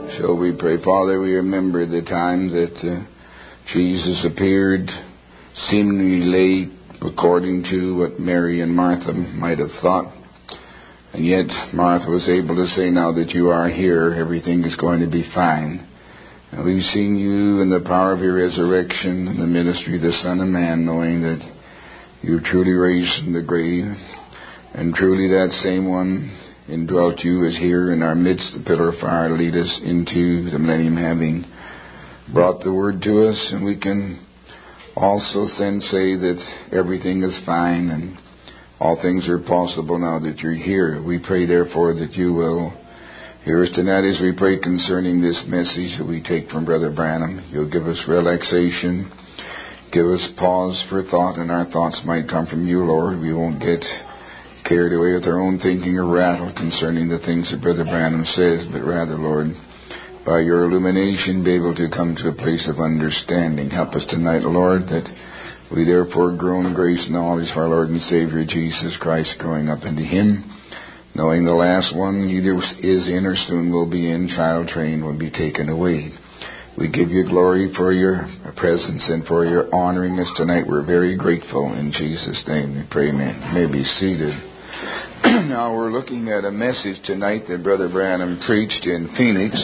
So we pray, Father, we remember the time that Jesus appeared seemingly late according to what Mary and Martha might have thought. And yet Martha was able to say, now that you are here, everything is going to be fine. And we've seen you in the power of your resurrection and the ministry of the Son of Man, knowing that you truly raised from the grave. And truly that same one indwelt you is here in our midst, the pillar of fire, to lead us into the millennium, having brought the word to us. And we can also then say that everything is fine and all things are possible now that you're here. We pray, therefore, that you will hear us tonight as we pray concerning this message that we take from Brother Branham. You'll give us relaxation, give us pause for thought, and our thoughts might come from you, Lord. We won't get carried away with our own thinking or rattle concerning the things that Brother Branham says, but rather, Lord, by your illumination, be able to come to a place of understanding. Help us tonight, Lord, that we therefore grow in grace and knowledge of our Lord and Savior Jesus Christ, growing up into Him, knowing the last one either is in or soon will be in, child trained, will be taken away. We give you glory for your presence and for your honoring us tonight. We're very grateful. In Jesus' name we pray, amen. You may be seated. Now we're looking at a message tonight that Brother Branham preached in Phoenix,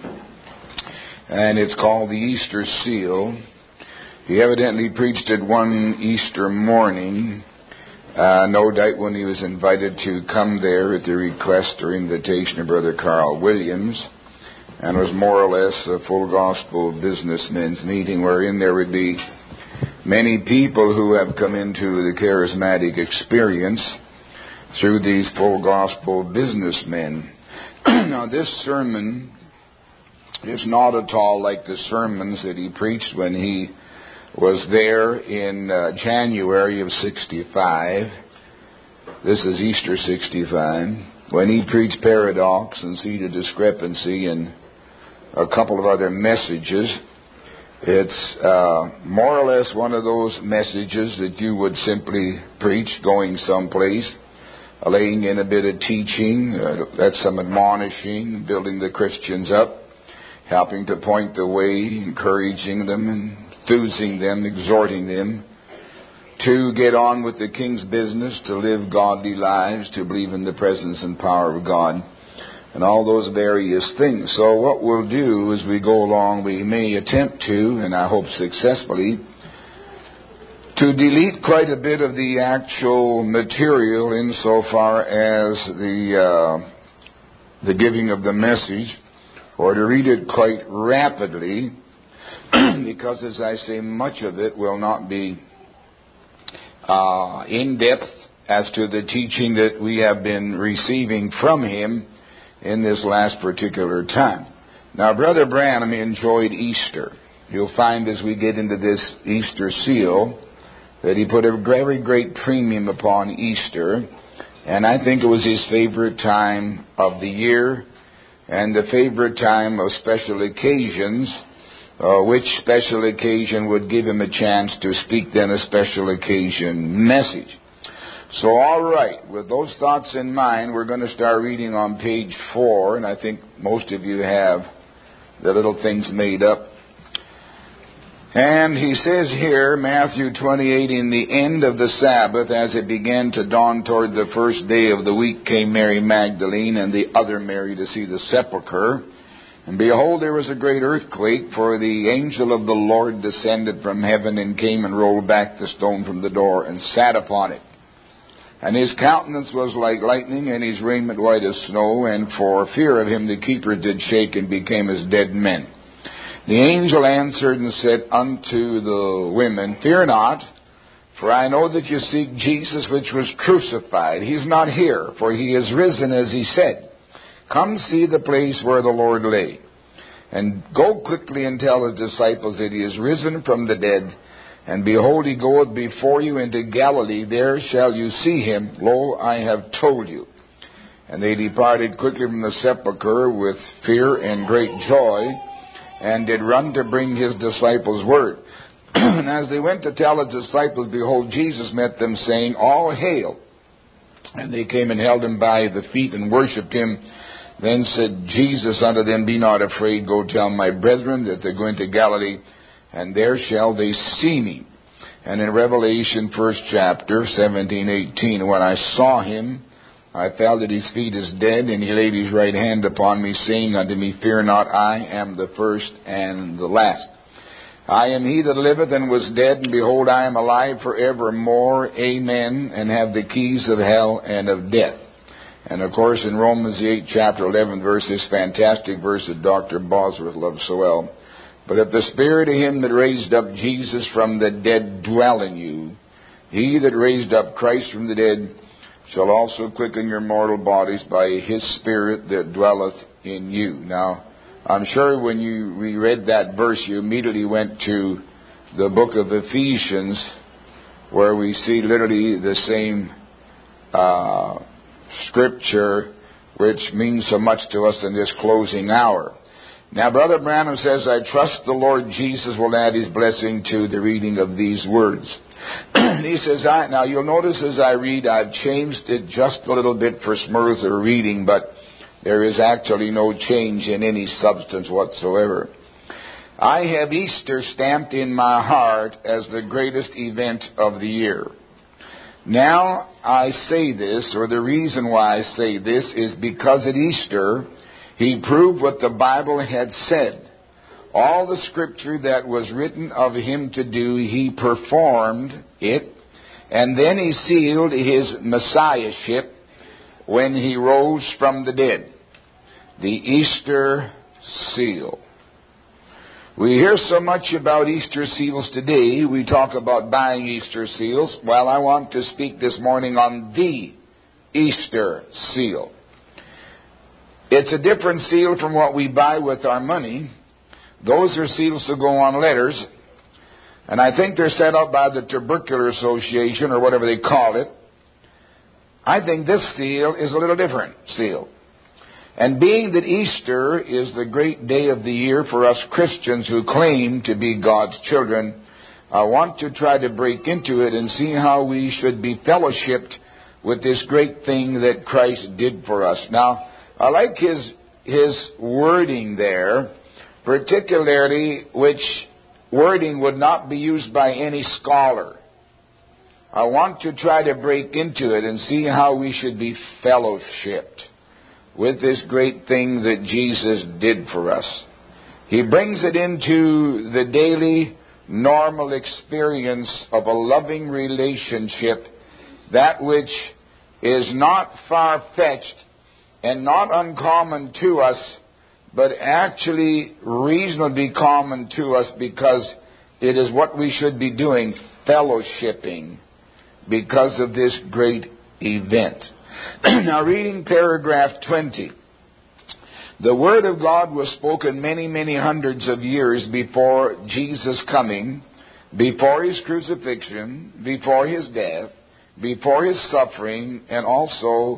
and it's called the Easter Seal. He evidently preached it one Easter morning, no doubt when he was invited to come there at the request or invitation of Brother Carl Williams, and it was more or less a full gospel businessmen's meeting wherein there would be many people who have come into the charismatic experience through these full gospel businessmen. Now this sermon is not at all like the sermons that he preached when he was there in January of 65. This is Easter 65. When he preached paradox and seed of discrepancy and a couple of other messages, it's more or less one of those messages that you would simply preach going someplace, laying in a bit of teaching, that's some admonishing, building the Christians up, helping to point the way, encouraging them, enthusing them, exhorting them to get on with the King's business, to live godly lives, to believe in the presence and power of God, and all those various things. So what we'll do as we go along, we may attempt to, and I hope successfully, to delete quite a bit of the actual material insofar as the giving of the message, or to read it quite rapidly, because, as I say, much of it will not be in depth as to the teaching that we have been receiving from him in this last particular time. Now, Brother Branham enjoyed Easter. You'll find as we get into this Easter seal that he put a very great premium upon Easter, and I think it was his favorite time of the year and the favorite time of special occasions, which special occasion would give him a chance to speak then a special occasion message. So all right, with those thoughts in mind, we're going to start reading on page 4, and I think most of you have the little things made up. And he says here, Matthew 28, in the end of the Sabbath, as it began to dawn toward the first day of the week, came Mary Magdalene and the other Mary to see the sepulchre. And behold, there was a great earthquake, for the angel of the Lord descended from heaven and came and rolled back the stone from the door and sat upon it. And his countenance was like lightning, and his raiment white as snow, and for fear of him the keepers did shake and became as dead men. The angel answered and said unto the women, Fear not, for I know that you seek Jesus which was crucified. He is not here, for he is risen as he said. Come see the place where the Lord lay. And go quickly and tell his disciples that he is risen from the dead. And behold, he goeth before you into Galilee. There shall you see him. Lo, I have told you. And they departed quickly from the sepulchre with fear and great joy, and did run to bring his disciples word. And as they went to tell his disciples, behold, Jesus met them, saying, All hail. And they came and held him by the feet and worshipped him, Then said Jesus unto them, Be not afraid, go tell my brethren that they're going to Galilee, and there shall they see me. And in Revelation 1st chapter, 17-18, when I saw him, I fell at his feet as dead, and he laid his right hand upon me, saying unto me, Fear not, I am the first and the last. I am he that liveth and was dead, and behold, I am alive forevermore. Amen. And have the keys of hell and of death. And of course, in Romans the 8th chapter 11 verse, this fantastic verse that Dr. Bosworth loves so well. But if the Spirit of him that raised up Jesus from the dead dwell in you, he that raised up Christ from the dead shall also quicken your mortal bodies by his Spirit that dwelleth in you. Now, I'm sure when you reread that verse, you immediately went to the book of Ephesians, where we see literally the same scripture, which means so much to us in this closing hour. Now, Brother Branham says, I trust the Lord Jesus will add his blessing to the reading of these words. He says, now you'll notice as I read, I've changed it just a little bit for smoother reading, but there is actually no change in any substance whatsoever. I have Easter stamped in my heart as the greatest event of the year. Now I say this, or the reason why I say this, is because at Easter he proved what the Bible had said. All the scripture that was written of him to do, he performed it, and then he sealed his messiahship when he rose from the dead. The Easter seal. We hear so much about Easter seals today. We talk about buying Easter seals. Well, I want to speak this morning on the Easter seal. It's a different seal from what we buy with our money. Those are seals that go on letters. And I think they're set up by the Tubercular Association or whatever they call it. I think this seal is a little different seal. And being that Easter is the great day of the year for us Christians who claim to be God's children, I want to try to break into it and see how we should be fellowshipped with this great thing that Christ did for us. Now, I like his wording there, particularly which wording would not be used by any scholar. I want to try to break into it and see how we should be fellowshipped with this great thing that Jesus did for us. He brings it into the daily, normal experience of a loving relationship, that which is not far-fetched and not uncommon to us, but actually reasonably common to us, because it is what we should be doing, fellowshipping, because of this great event. Now, reading paragraph 20. The Word of God was spoken many, many hundreds of years before Jesus' coming, before his crucifixion, before his death, before his suffering, and also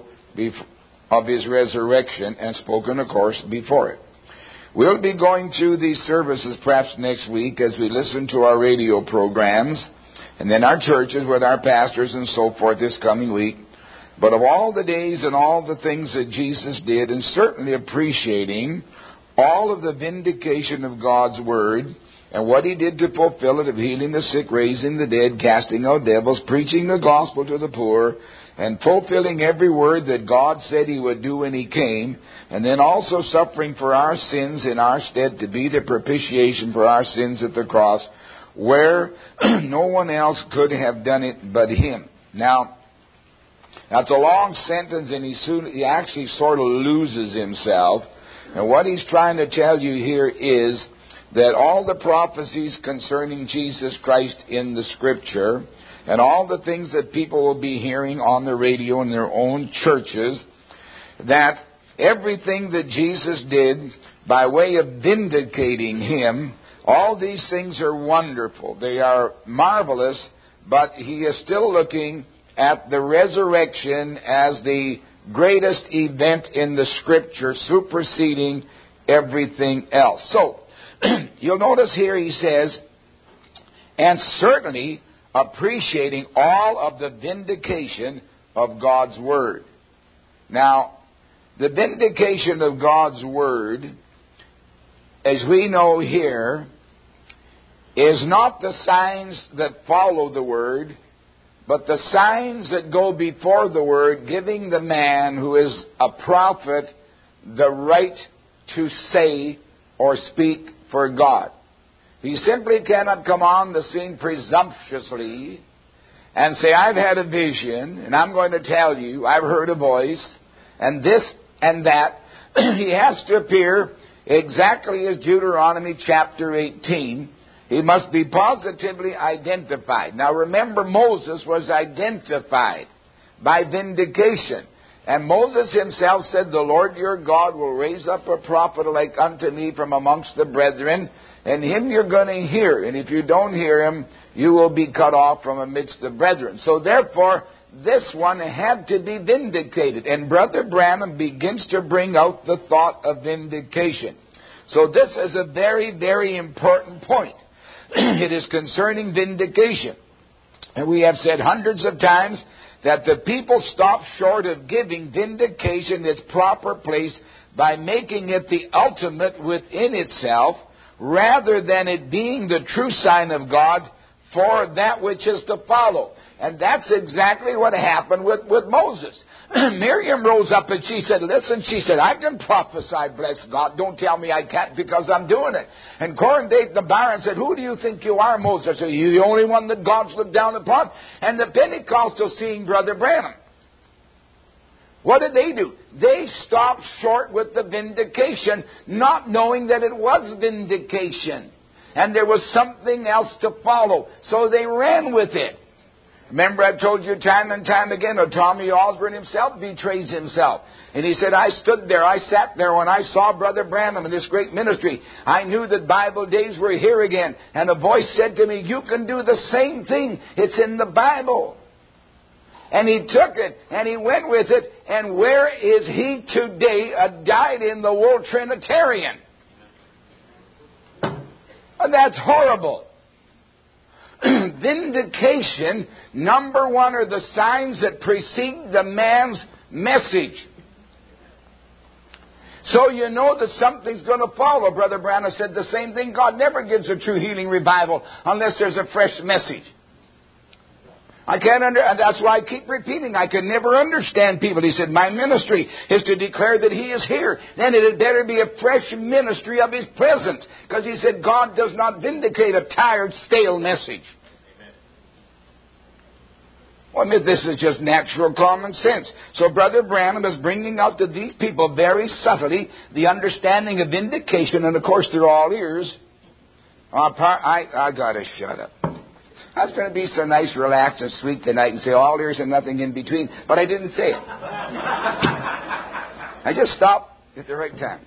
of his resurrection, and spoken, of course, before it. We'll be going through these services perhaps next week as we listen to our radio programs, and then our churches with our pastors and so forth this coming week. But of all the days and all the things that Jesus did, and certainly appreciating all of the vindication of God's Word and what he did to fulfill it, of healing the sick, raising the dead, casting out devils, preaching the gospel to the poor, and fulfilling every word that God said he would do when he came, and then also suffering for our sins in our stead to be the propitiation for our sins at the cross, where no one else could have done it but him. Now, that's a long sentence, and he actually sort of loses himself. And what he's trying to tell you here is that all the prophecies concerning Jesus Christ in the Scripture, and all the things that people will be hearing on the radio in their own churches, that everything that Jesus did by way of vindicating him, all these things are wonderful. They are marvelous, but he is still looking at the resurrection as the greatest event in the Scripture, superseding everything else. So, you'll notice here he says, and certainly appreciating all of the vindication of God's Word. Now, The vindication of God's Word, as we know here, is not the signs that follow the Word, but the signs that go before the Word, giving the man who is a prophet the right to say or speak for God. He simply cannot come on the scene presumptuously and say, I've had a vision, and I'm going to tell you, I've heard a voice, and this and that. He has to appear exactly as Deuteronomy chapter 18. He must be positively identified. Now remember, Moses was identified by vindication. And Moses himself said, the Lord your God will raise up a prophet like unto me from amongst the brethren, and him you're going to hear. And if you don't hear him, you will be cut off from amidst the brethren. So therefore, this one had to be vindicated. And Brother Branham begins to bring out the thought of vindication. So this is a very, very important point. It is concerning vindication. And we have said hundreds of times that the people stop short of giving vindication its proper place by making it the ultimate within itself, rather than it being the true sign of God for that which is to follow. And that's exactly what happened with Moses. Miriam rose up and she said, listen, she said, I can prophesy, bless God. Don't tell me I can't because I'm doing it. And Corndate the Baron said, who do you think you are, Moses? I said, you're the only one that God's looked down upon. And the Pentecostals seeing Brother Branham. What did they do? They stopped short with the vindication, not knowing that it was vindication. And there was something else to follow. So they ran with it. Remember, I've told you time and time again, Tommy Osborne himself betrays himself. And he said, I stood there, I sat there when I saw Brother Branham in this great ministry. I knew that Bible days were here again. And a voice said to me, you can do the same thing. It's in the Bible. And he took it, and he went with it. And where is he today? A dyed-in-the-wool Trinitarian. And that's horrible. Vindication, number one, are the signs that precede the man's message. So you know that something's going to follow. Brother Branham said the same thing. God never gives a true healing revival unless there's a fresh message. And that's why I keep repeating, I can never understand people. He said, my ministry is to declare that He is here. Then it had better be a fresh ministry of His presence. Because he said, God does not vindicate a tired, stale message. Well, this is just natural common sense. So Brother Branham is bringing out to these people very subtly the understanding of vindication. And of course, they're all ears. I got to shut up. I was going to be so nice, relaxed, and sweet tonight and say all ears and nothing in between, but I didn't say it. I just stopped at the right time.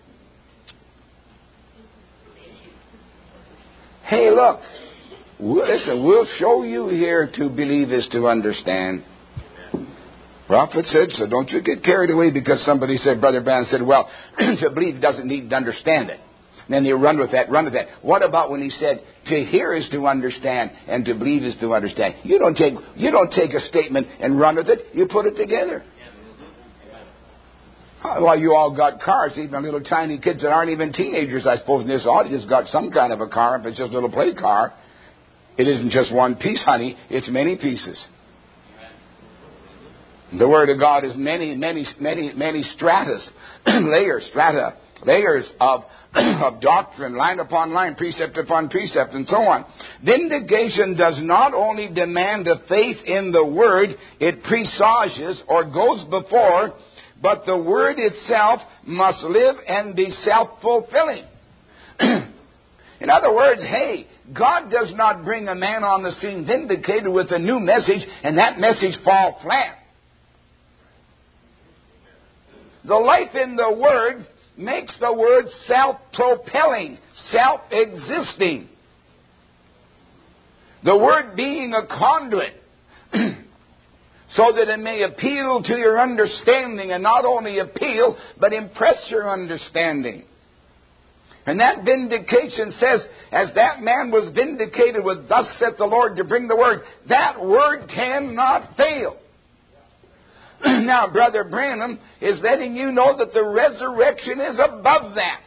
Hey, look. Listen, we'll show you here to believe is to understand. Prophet said so. Don't you get carried away because somebody said, Brother Branham said, well, to believe doesn't need to understand it. And then you run with that. What about when he said, to hear is to understand and to believe is to understand? You don't take a statement and run with it. You put it together. Well, you all got cars, even little tiny kids that aren't even teenagers, I suppose, in this audience got some kind of a car. If it's just a little play car, it isn't just one piece, honey. It's many pieces. The Word of God is many stratas, layers of doctrine, line upon line, precept upon precept, and so on. Vindication does not only demand a faith in the Word, it presages or goes before, but the Word itself must live and be self-fulfilling. In other words, hey, God does not bring a man on the scene vindicated with a new message and that message fall flat. The life in the Word makes the Word self-propelling, self-existing. The Word being a conduit so that it may appeal to your understanding, and not only appeal, but impress your understanding. And that vindication says, as that man was vindicated with, thus saith the Lord, to bring the Word, that Word cannot fail. Now, Brother Branham is letting you know that the resurrection is above that.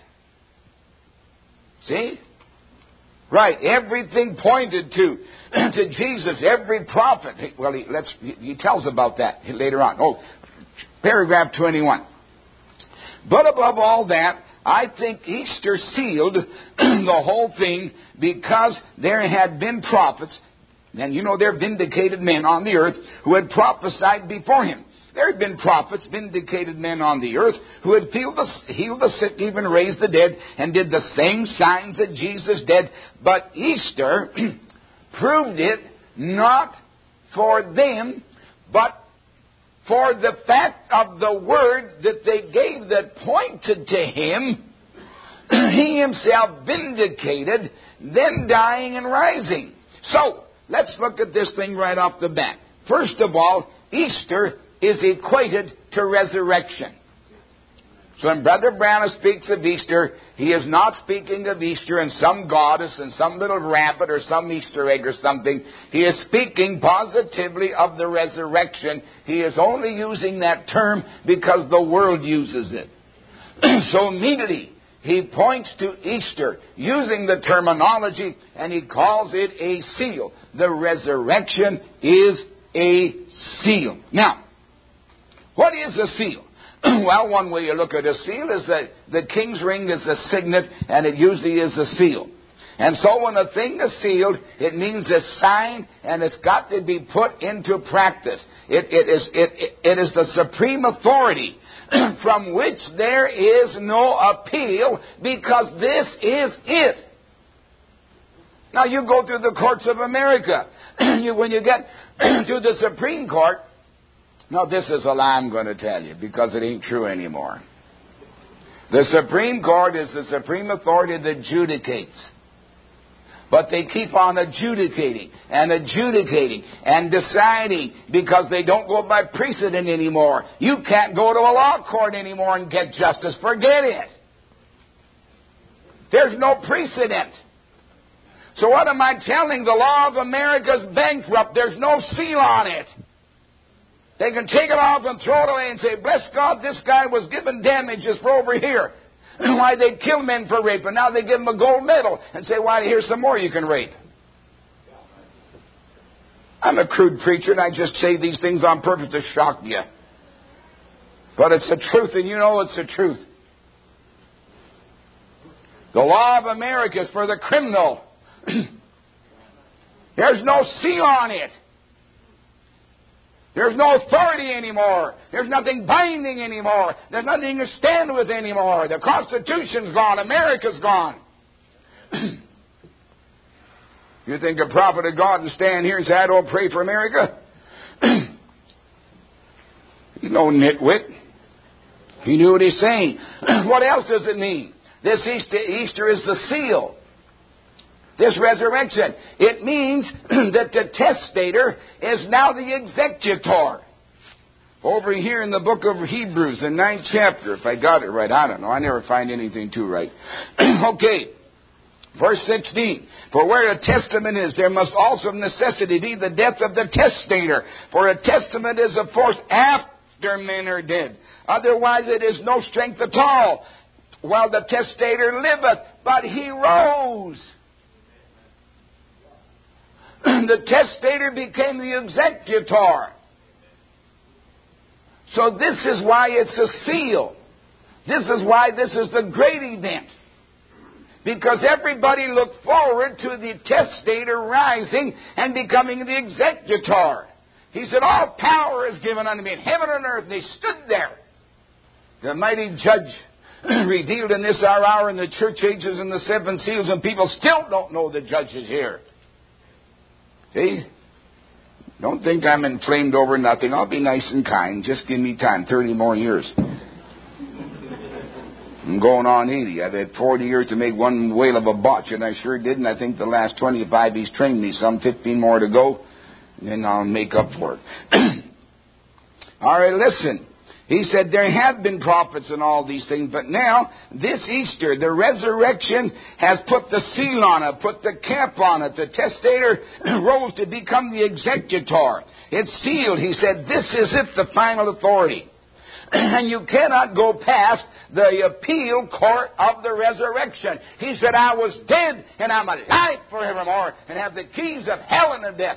See? Right. Everything pointed to Jesus. Every prophet. Well, he tells about that later on. Oh, paragraph 21. But above all that, I think Easter sealed the whole thing because there had been prophets, and you know they're vindicated men on the earth who had prophesied before him. There had been prophets, vindicated men on the earth who had healed the sick, even raised the dead, and did the same signs that Jesus did. But Easter proved it not for them, but for the fact of the word that they gave that pointed to him. He himself vindicated, then dying and rising. So, let's look at this thing right off the bat. First of all, Easter is equated to resurrection. So when Brother Branham speaks of Easter, he is not speaking of Easter and some goddess and some little rabbit or some Easter egg or something. He is speaking positively of the resurrection. He is only using that term because the world uses it. So immediately he points to Easter using the terminology, and he calls it a seal. The resurrection is a seal. Now, what is a seal? Well, one way you look at a seal is that the king's ring is a signet, and it usually is a seal. And so when a thing is sealed, it means a sign, and it's got to be put into practice. It is the supreme authority from which there is no appeal, because this is it. Now, you go through the courts of America. When you get to the Supreme Court, now this is a lie I'm going to tell you, because it ain't true anymore. The Supreme Court is the supreme authority that adjudicates. But they keep on adjudicating and adjudicating and deciding, because they don't go by precedent anymore. You can't go to a law court anymore and get justice. Forget it. There's no precedent. So what am I telling? The law of America is bankrupt. There's no seal on it. They can take it off and throw it away and say, bless God, this guy was given damages for over here. Why, they kill men for rape, and now they give them a gold medal and say, why, here's some more you can rape. I'm a crude preacher, and I just say these things on purpose to shock you. But it's the truth, and you know it's the truth. The law of America is for the criminal. There's no seal on it. There's no authority anymore. There's nothing binding anymore. There's nothing to stand with anymore. The Constitution's gone. America's gone. You think a prophet of God would stand here and say, I don't pray for America? He's no nitwit. He knew what he's saying. What else does it mean? This Easter is the seal. This resurrection. It means that the testator is now the executor. Over here in the book of Hebrews, the 9th chapter, if I got it right, I don't know. I never find anything too right. Okay. Verse 16. For where a testament is, there must also of necessity be the death of the testator. For a testament is of force after men are dead. Otherwise it is no strength at all. While the testator liveth, but he rose. The testator became the executor. So this is why it's a seal. This is why this is the great event. Because everybody looked forward to the testator rising and becoming the executor. He said, all power is given unto me in heaven and earth. And they stood there. The mighty judge revealed in this our hour in the church ages and the seven seals, and people still don't know the judge is here. See? Don't think I'm inflamed over nothing. I'll be nice and kind. Just give me time. 30 more years. I'm going on 80. I've had 40 years to make one whale of a botch, and I sure did. And I think the last 25 he's trained me some. 15 more to go, and then I'll make up for it. All right, listen. He said there have been prophets and all these things, but now, this Easter, the resurrection has put the seal on it, put the cap on it. The testator rose to become the executor. It's sealed. He said, this is it, the final authority. And you cannot go past the appeal court of the resurrection. He said, I was dead, and I'm alive forevermore, and have the keys of hell and of death.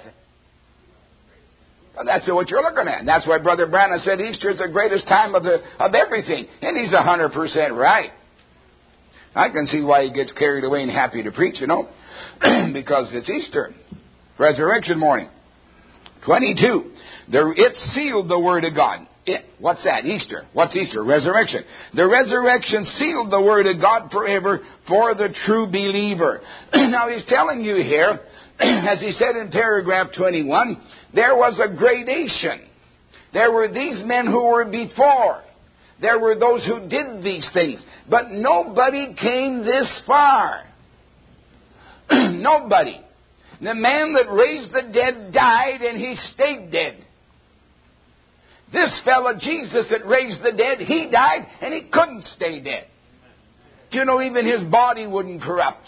Well, that's what you're looking at. And that's why Brother Branham said Easter is the greatest time of everything. And he's 100% right. I can see why he gets carried away and happy to preach, because it's Easter. Resurrection morning. 22. It sealed the Word of God. What's that? Easter. What's Easter? Resurrection. The resurrection sealed the Word of God forever for the true believer. Now he's telling you here, as he said in paragraph 21, there was a gradation. There were these men who were before. There were those who did these things. But nobody came this far. Nobody. The man that raised the dead died, and he stayed dead. This fellow, Jesus, that raised the dead, he died, and he couldn't stay dead. Do you know even his body wouldn't corrupt?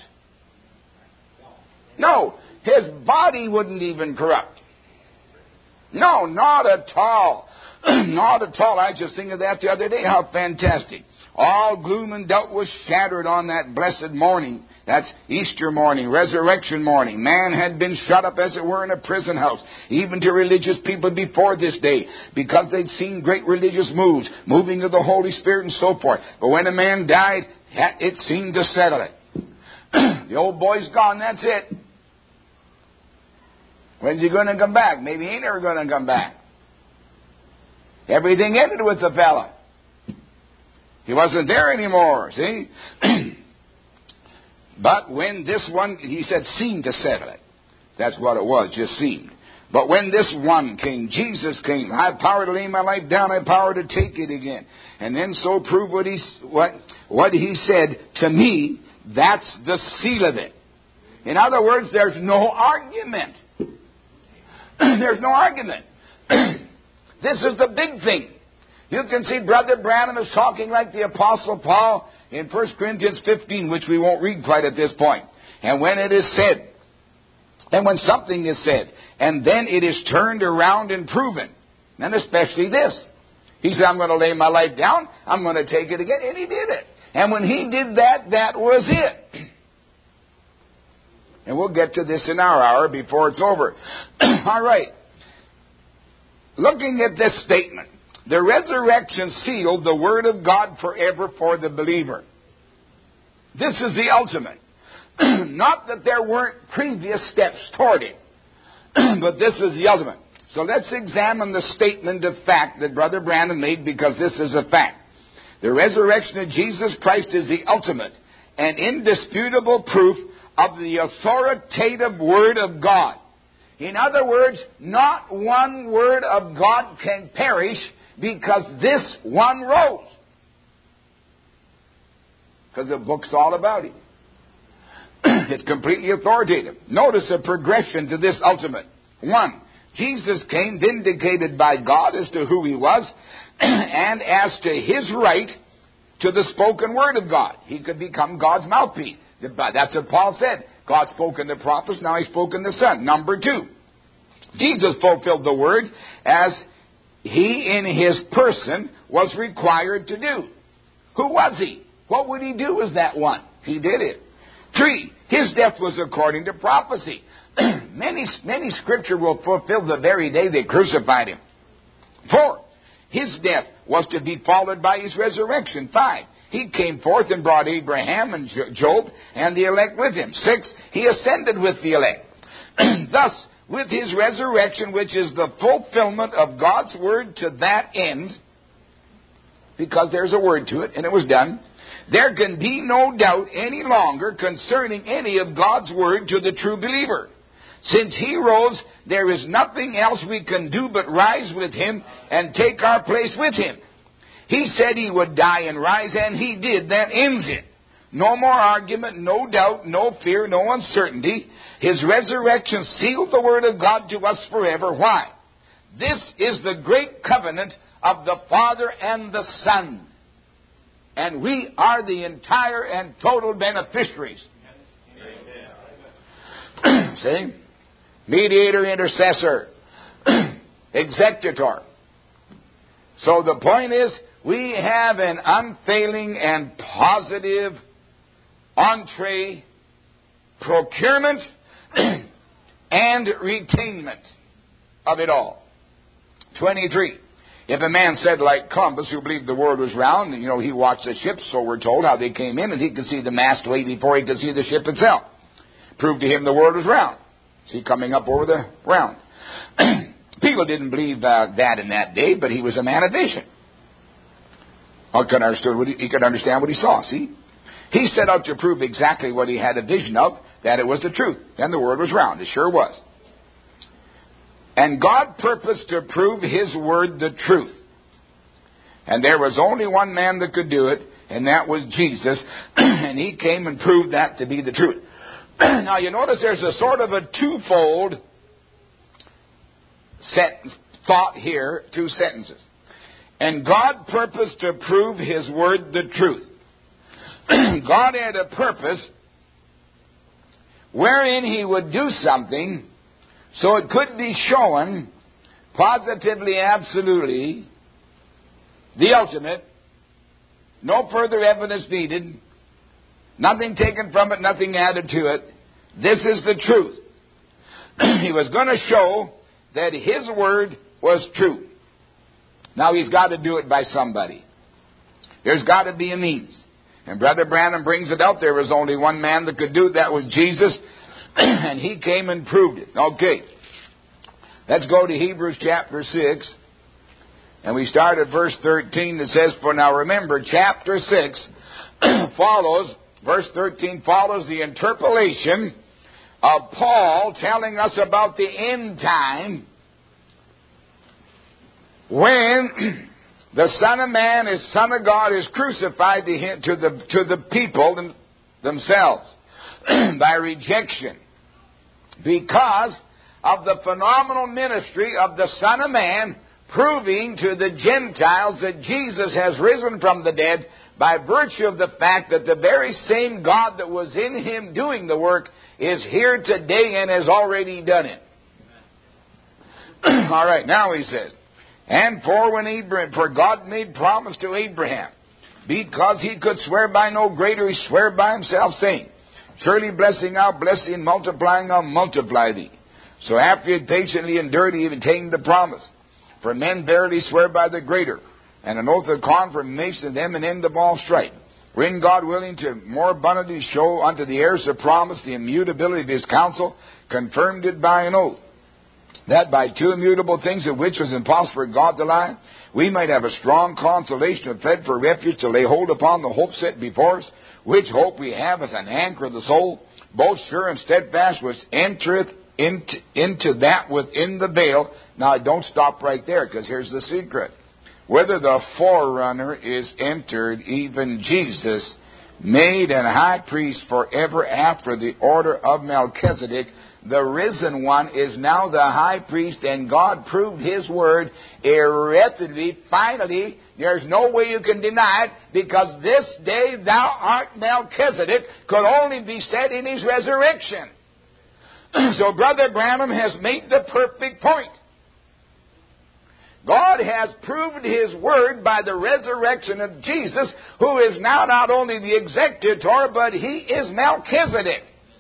No, his body wouldn't even corrupt. No, not at all. Not at all. I just think of that the other day. How fantastic. All gloom and doubt was shattered on that blessed morning. That's Easter morning, resurrection morning. Man had been shut up, as it were, in a prison house, even to religious people before this day, because they'd seen great religious moves, moving of the Holy Spirit and so forth. But when a man died, it seemed to settle it. The old boy's gone, that's it. When's he going to come back? Maybe he ain't never going to come back. Everything ended with the fella. He wasn't there anymore, see? But when this one, he said, seemed to settle it. That's what it was, just seemed. But when this one came, Jesus came, I have power to lay my life down, I have power to take it again. And then so prove what he said to me, that's the seal of it. In other words, there's no argument. There's no argument. This is the big thing. You can see Brother Branham is talking like the Apostle Paul in 1 Corinthians 15, which we won't read quite at this point. And when it is said, and when something is said, and then it is turned around and proven, and especially this. He said, I'm going to lay my life down, I'm going to take it again, and he did it. And when he did that, that was it. And we'll get to this in our hour before it's over. All right. Looking at this statement, the resurrection sealed the Word of God forever for the believer. This is the ultimate. Not that there weren't previous steps toward it, but this is the ultimate. So let's examine the statement of fact that Brother Branham made, because this is a fact. The resurrection of Jesus Christ is the ultimate and indisputable proof of the authoritative Word of God. In other words, not one word of God can perish, because this one rose. Because the book's all about it. It's completely authoritative. Notice a progression to this ultimate. 1, Jesus came vindicated by God as to who he was, and as to his right to the spoken word of God. He could become God's mouthpiece. That's what Paul said. God spoke in the prophets, now he's spoken the Son. Number 2, Jesus fulfilled the word as he in his person was required to do. Who was he? What would he do as that one? He did it. 3, his death was according to prophecy. Many scripture will fulfill the very day they crucified him. 4, his death was to be followed by his resurrection. 5, he came forth and brought Abraham and Job and the elect with him. 6, he ascended with the elect. Thus, with his resurrection, which is the fulfillment of God's word to that end, because there's a word to it, and it was done, there can be no doubt any longer concerning any of God's word to the true believer. Since he rose, there is nothing else we can do but rise with him and take our place with him. He said he would die and rise, and he did. That ends it. No more argument, no doubt, no fear, no uncertainty. His resurrection sealed the word of God to us forever. Why? This is the great covenant of the Father and the Son. And we are the entire and total beneficiaries. See? Mediator, intercessor, executor. So the point is, we have an unfailing and positive entree, procurement, and retainment of it all. 23. If a man said like Columbus, who believed the world was round, he watched the ships, so we're told, how they came in, and he could see the mast way before he could see the ship itself. Proved to him the world was round. See, coming up over the round. People didn't believe that in that day, but he was a man of vision. He could understand what he saw, see? He set out to prove exactly what he had a vision of, that it was the truth. And the world was round. It sure was. And God purposed to prove His word the truth. And there was only one man that could do it, and that was Jesus. And He came and proved that to be the truth. Now you notice there's a sort of a twofold thought here, two sentences. And God purposed to prove His word the truth. God had a purpose wherein He would do something so it could be shown positively, absolutely, the ultimate, no further evidence needed, nothing taken from it, nothing added to it. This is the truth. He was going to show that His word was true. Now He's got to do it by somebody. There's got to be a means. And Brother Branham brings it out. There was only one man that could do it. That was Jesus. And He came and proved it. Okay. Let's go to Hebrews chapter 6. And we start at verse 13. It says, for now remember, chapter 6 verse 13 follows the interpolation of Paul telling us about the end time when the Son of Man, His Son of God, is crucified to the people themselves by rejection, because of the phenomenal ministry of the Son of Man, proving to the Gentiles that Jesus has risen from the dead by virtue of the fact that the very same God that was in Him doing the work is here today and has already done it. All right, now he says, and for God made promise to Abraham, because he could swear by no greater, he sware by himself, saying, surely blessing I'll bless thee, and multiplying I'll multiply thee. So after he had patiently endured, he obtained the promise. For men verily swear by the greater, and an oath of confirmation of them an end of all strife. Wherein God willing to more abundantly show unto the heirs of promise the immutability of His counsel, confirmed it by an oath, that by two immutable things of which was impossible for God to lie, we might have a strong consolation of fled for refuge to lay hold upon the hope set before us, which hope we have as an anchor of the soul, both sure and steadfast, which entereth into that within the veil. Now don't stop right there, because here's the secret. Whether the forerunner is entered, even Jesus, made an high priest forever after the order of Melchizedek, the risen one is now the high priest, and God proved His word irrefutably. Finally, there's no way you can deny it, because this day thou art Melchizedek could only be said in His resurrection. So Brother Branham has made the perfect point. God has proved His word by the resurrection of Jesus, who is now not only the executor, but He is Melchizedek.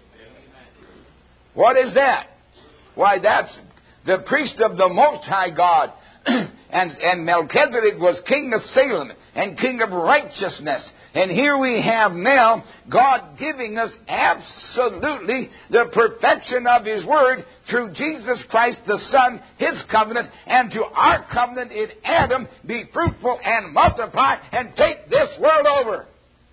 What is that? Why, that's the priest of the Most High God. And Melchizedek was king of Salem and king of righteousness. And here we have now God giving us absolutely the perfection of His word through Jesus Christ the Son, His covenant, and to our covenant in Adam, be fruitful and multiply and take this world over.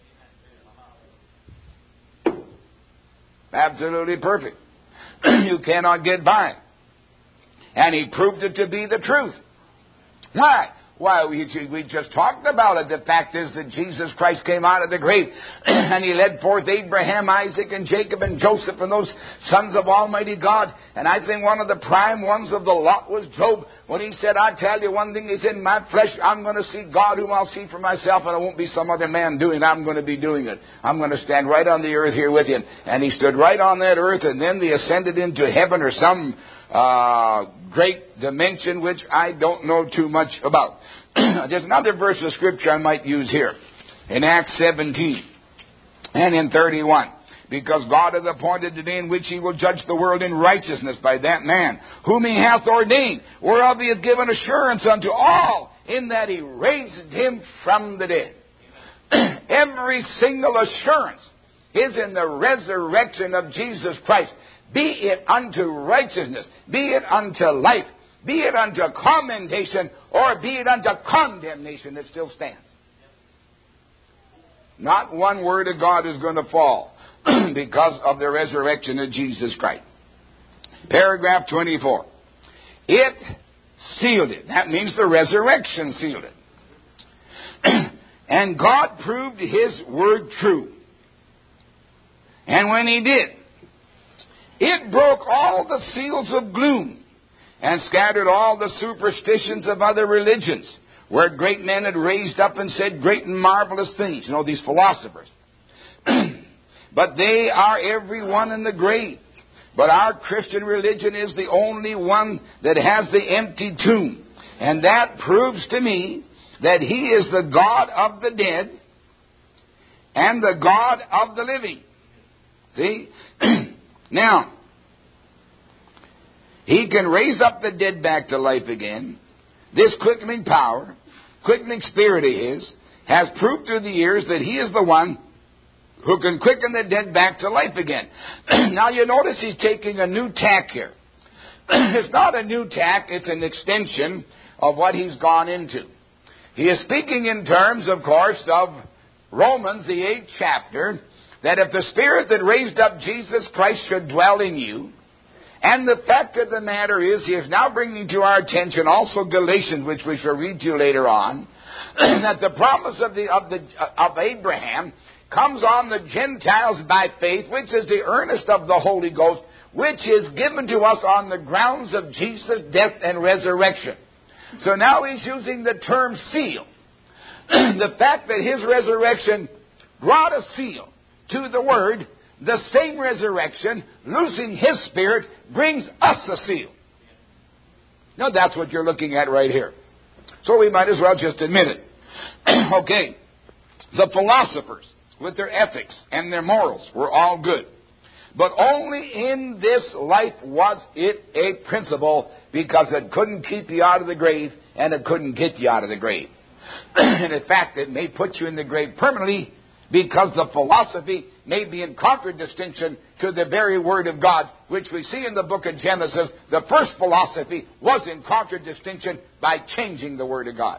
Absolutely perfect. You cannot get by it. And He proved it to be the truth. Why? Why, we just talked about it. The fact is that Jesus Christ came out of the grave and He led forth Abraham, Isaac, and Jacob, and Joseph, and those sons of Almighty God. And I think one of the prime ones of the lot was Job, when he said, I tell you one thing, he said, in my flesh, I'm going to see God whom I'll see for myself, and it won't be some other man doing it. I'm going to be doing it. I'm going to stand right on the earth here with Him. And He stood right on that earth, and then they ascended into heaven or some great dimension, which I don't know too much about. There's another verse of Scripture I might use here, in Acts 17 and in 31. Because God hath appointed the day in which He will judge the world in righteousness by that man, whom He hath ordained, whereof He hath given assurance unto all, in that He raised Him from the dead. Every single assurance is in the resurrection of Jesus Christ. Be it unto righteousness, be it unto life, be it unto commendation, or be it unto condemnation, it still stands. Not one word of God is going to fall because of the resurrection of Jesus Christ. Paragraph 24. It sealed it. That means the resurrection sealed it. And God proved His word true. And when He did, it broke all the seals of gloom and scattered all the superstitions of other religions, where great men had raised up and said great and marvelous things. You know, these philosophers. But they are every one in the grave. But our Christian religion is the only one that has the empty tomb. And that proves to me that He is the God of the dead and the God of the living. See? Now, He can raise up the dead back to life again. This quickening power, quickening spirit of His, has proved through the years that He is the one who can quicken the dead back to life again. Now you notice He's taking a new tack here. It's not a new tack, it's an extension of what He's gone into. He is speaking in terms, of course, of Romans, the 8th chapter, that if the Spirit that raised up Jesus Christ should dwell in you, and the fact of the matter is, He is now bringing to our attention also Galatians, which we shall read to you later on, that the promise of Abraham comes on the Gentiles by faith, which is the earnest of the Holy Ghost, which is given to us on the grounds of Jesus' death and resurrection. So now he's using the term seal. The fact that His resurrection brought a seal to the Word, the same resurrection, losing His Spirit, brings us a seal. Now that's what you're looking at right here. So we might as well just admit it. Okay. The philosophers, with their ethics and their morals, were all good. But only in this life was it a principle, because it couldn't keep you out of the grave and it couldn't get you out of the grave. And in fact, it may put you in the grave permanently, because the philosophy may be in contradistinction to the very Word of God, which we see in the book of Genesis. The first philosophy was in contradistinction by changing the Word of God.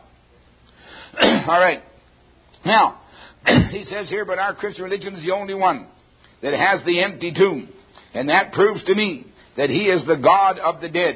All right. Now, he says here, but our Christian religion is the only one that has the empty tomb. And that proves to me that He is the God of the dead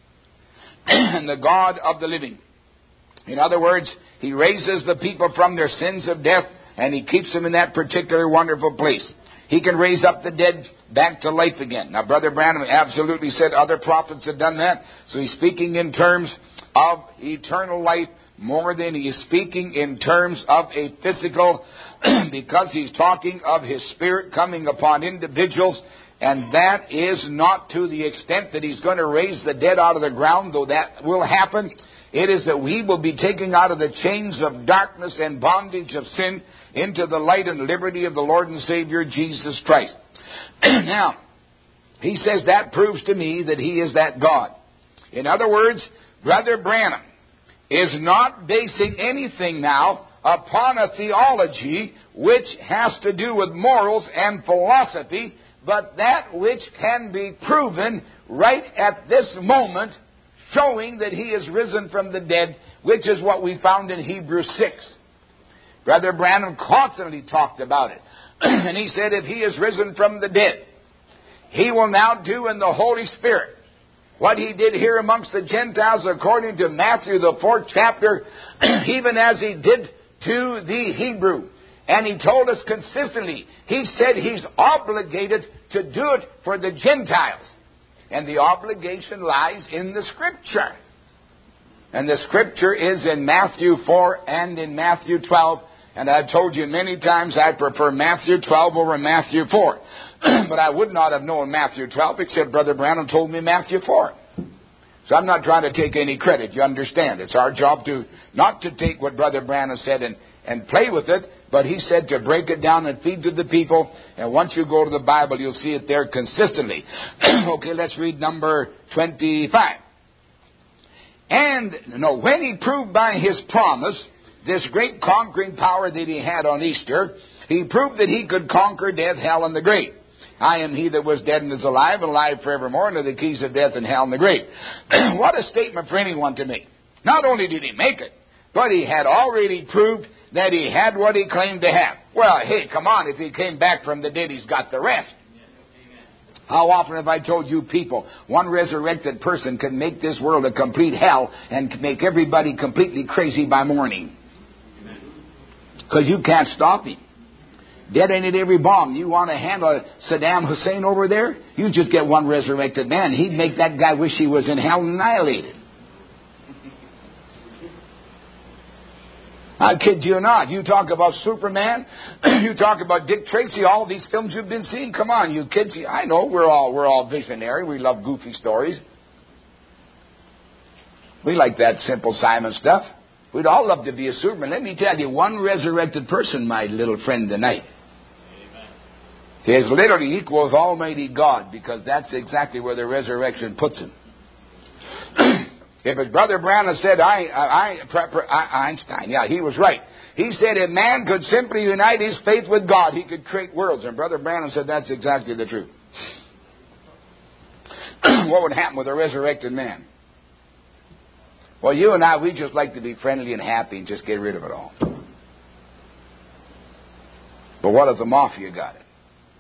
and the God of the living. In other words, He raises the people from their sins of death, and He keeps them in that particular wonderful place. He can raise up the dead back to life again. Now, Brother Branham absolutely said other prophets had done that. So he's speaking in terms of eternal life more than he is speaking in terms of a physical, because he's talking of His Spirit coming upon individuals. And that is not to the extent that He's going to raise the dead out of the ground, though that will happen. It is that we will be taken out of the chains of darkness and bondage of sin into the light and liberty of the Lord and Savior Jesus Christ. Now, he says that proves to me that He is that God. In other words, Brother Branham is not basing anything now upon a theology which has to do with morals and philosophy, but that which can be proven right at this moment, showing that He is risen from the dead, which is what we found in Hebrews 6. Brother Branham constantly talked about it. And he said if He is risen from the dead, He will now do in the Holy Spirit what he did here amongst the Gentiles according to Matthew the 4th chapter, even as he did to the Hebrew. And he told us consistently, he said he's obligated to do it for the Gentiles. And the obligation lies in the Scripture. And the Scripture is in Matthew 4 and in Matthew 12. And I've told you many times I prefer Matthew 12 over Matthew 4. But I would not have known Matthew 12 except Brother Branham told me Matthew 4. So I'm not trying to take any credit. You understand? It's our job to not to take what Brother Branham said and play with it, but he said to break it down and feed to the people. And once you go to the Bible, you'll see it there consistently. Okay, let's read number 25. And when he proved by his promise this great conquering power that he had on Easter, he proved that he could conquer death, hell, and the grave. I am he that was dead and is alive, and alive forevermore, and are the keys of death and hell and the grave. What a statement for anyone to make. Not only did he make it, but he had already proved that he had what he claimed to have. Well, hey, come on, if he came back from the dead, he's got the rest. How often have I told you people, one resurrected person can make this world a complete hell and make everybody completely crazy by morning. Because you can't stop him. Detonate every bomb. You want to handle Saddam Hussein over there? You just get one resurrected man. He'd make that guy wish he was in hell and annihilated. I kid you not. You talk about Superman, you talk about Dick Tracy, all these films you've been seeing. Come on, you kids. I know we're all visionary. We love goofy stories. We like that Simple Simon stuff. We'd all love to be a Superman. Let me tell you, one resurrected person, my little friend tonight, is literally equal with Almighty God, because that's exactly where the resurrection puts him. If his Brother Branham said, Einstein, yeah, he was right. He said if man could simply unite his faith with God, he could create worlds. And Brother Branham said that's exactly the truth. What would happen with a resurrected man? Well, you and I, we just like to be friendly and happy and just get rid of it all. But what if the mafia got it?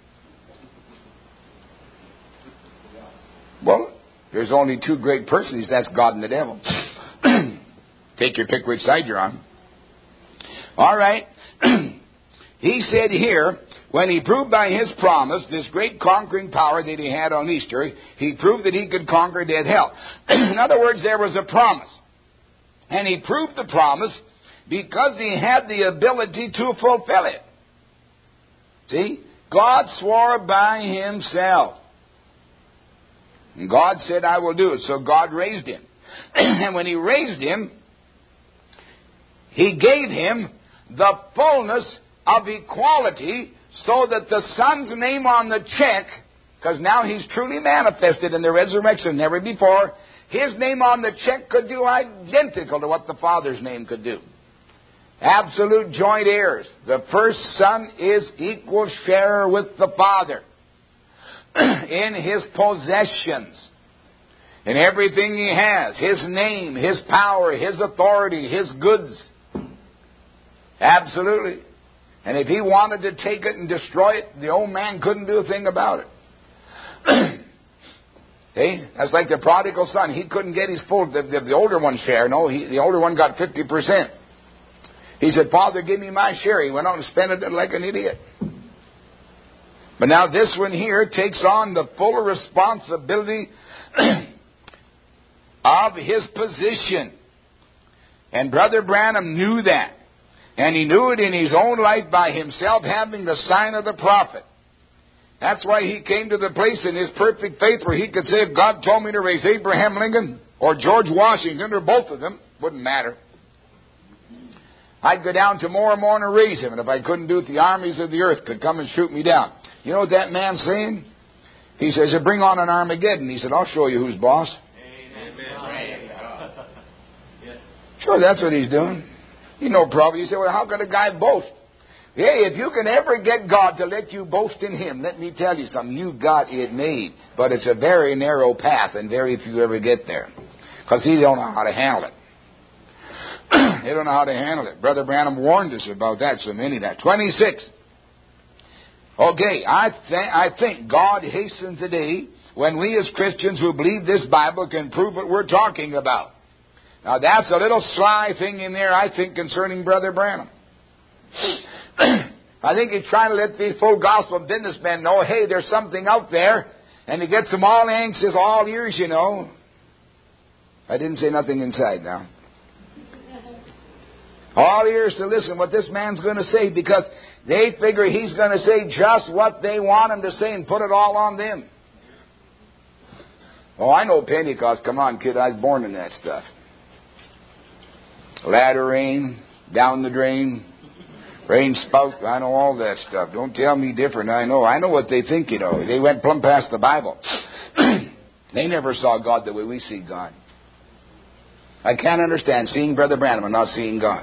Well, there's only two great persons. That's God and the devil. Take your pick which side you're on. All right. He said here, when he proved by his promise this great conquering power that he had on Easter, he proved that he could conquer death, hell. In other words, there was a promise. And he proved the promise because he had the ability to fulfill it. See? God swore by himself. And God said, I will do it. So God raised him. And when he raised him, he gave him the fullness of equality so that the Son's name on the check, because now he's truly manifested in the resurrection, never before, his name on the check could do identical to what the Father's name could do. Absolute joint heirs. The first Son is equal sharer with the Father in his possessions, in everything he has, his name, his power, his authority, his goods. Absolutely. And if he wanted to take it and destroy it, the old man couldn't do a thing about it. See? That's like the prodigal son. He couldn't get his full, the older one's share. No, the older one got 50%. He said, Father, give me my share. He went out and spent it like an idiot. But now this one here takes on the full responsibility of his position. And Brother Branham knew that. And he knew it in his own life by himself having the sign of the prophet. That's why he came to the place in his perfect faith where he could say, if God told me to raise Abraham Lincoln or George Washington or both of them, wouldn't matter. I'd go down tomorrow morning and raise him. And if I couldn't do it, the armies of the earth could come and shoot me down. You know what that man's saying? He says, bring on an Armageddon. He said, I'll show you who's boss. Amen. Sure, that's what he's doing. You know, probably. You say, well, how can a guy boast? Hey, if you can ever get God to let you boast in Him, let me tell you something. You got it made. But it's a very narrow path, and very few ever get there. Because he don't know how to handle it. They don't know how to handle it. Brother Branham warned us about that, so many of that. 26. Okay, I think God hastens the day when we as Christians who believe this Bible can prove what we're talking about. Now that's a little sly thing in there, I think, concerning Brother Branham. I think he's trying to let these full gospel businessmen know, hey, there's something out there, and he gets them all anxious, all ears, you know. I didn't say nothing inside now. All ears to listen what this man's going to say, because they figure he's going to say just what they want him to say and put it all on them. Oh, I know Pentecost. Come on, kid, I was born in that stuff. Latter rain, down the drain, rain spout, I know all that stuff. Don't tell me different. I know what they think, you know. They went plumb past the Bible. They never saw God the way we see God. I can't understand seeing Brother Branham and not seeing God.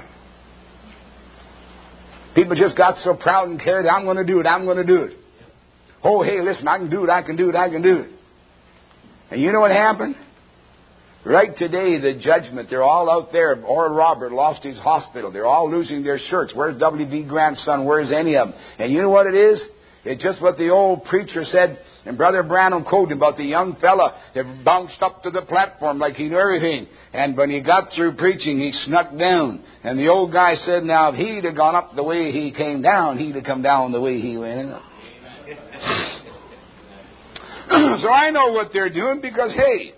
People just got so proud and carried, I'm going to do it, I'm going to do it. Oh, hey, listen, I can do it, I can do it, I can do it. And you know what happened? Right today, the judgment, they're all out there. Oral Robert lost his hospital. They're all losing their shirts. Where's W.B. Grant's son? Where's any of them? And you know what it is? It's just what the old preacher said, and Brother Branham quoted about the young fella that bounced up to the platform like he knew everything. And when he got through preaching, he snuck down. And the old guy said, now, if he'd have gone up the way he came down, he'd have come down the way he went up. So I know what they're doing because, hey,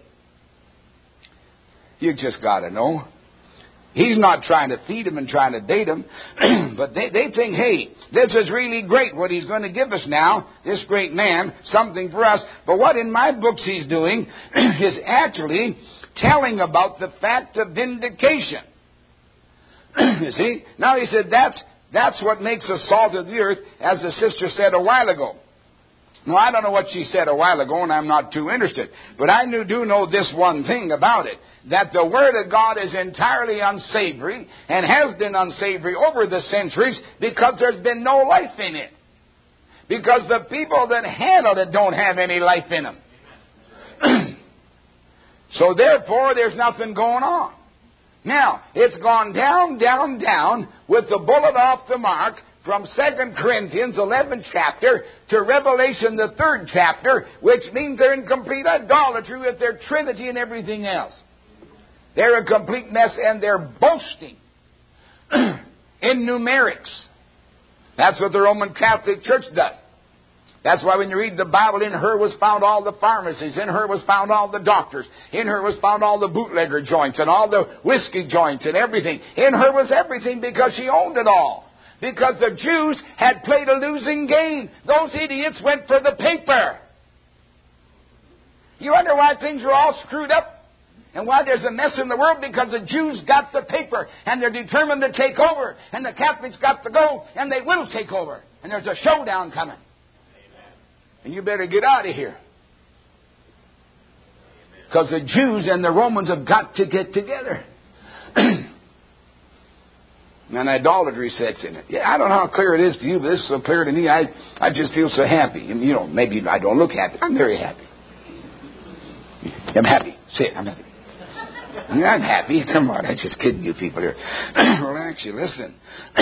you just got to know. He's not trying to feed them and trying to date them, but they think, hey, this is really great what he's going to give us now, this great man, something for us. But what in my books he's doing is actually telling about the fact of vindication. You see? Now he said that's what makes us salt of the earth, as the sister said a while ago. Now, I don't know what she said a while ago, and I'm not too interested. But I do know this one thing about it, that the Word of God is entirely unsavory, and has been unsavory over the centuries, because there's been no life in it. Because the people that handled it don't have any life in them. So therefore, there's nothing going on. Now, it's gone down, down, down, with the bullet off the mark, from 2 Corinthians 11th chapter to Revelation the 3rd chapter, which means they're in complete idolatry with their Trinity and everything else. They're a complete mess, and they're boasting in numerics. That's what the Roman Catholic Church does. That's why when you read the Bible, in her was found all the pharmacies, in her was found all the doctors, in her was found all the bootlegger joints and all the whiskey joints and everything. In her was everything, because she owned it all. Because the Jews had played a losing game. Those idiots went for the paper. You wonder why things are all screwed up? And why there's a mess in the world? Because the Jews got the paper, and they're determined to take over. And the Catholics got the gold, and they will take over. And there's a showdown coming. Amen. And you better get out of here. Because the Jews and the Romans have got to get together. And idolatry sets in it. Yeah, I don't know how clear it is to you, but this is so clear to me. I just feel so happy. You know, maybe I don't look happy. I'm very happy. I'm happy. Say it. I'm happy. I'm happy. Come on, I'm just kidding you people here. Relax, you listen.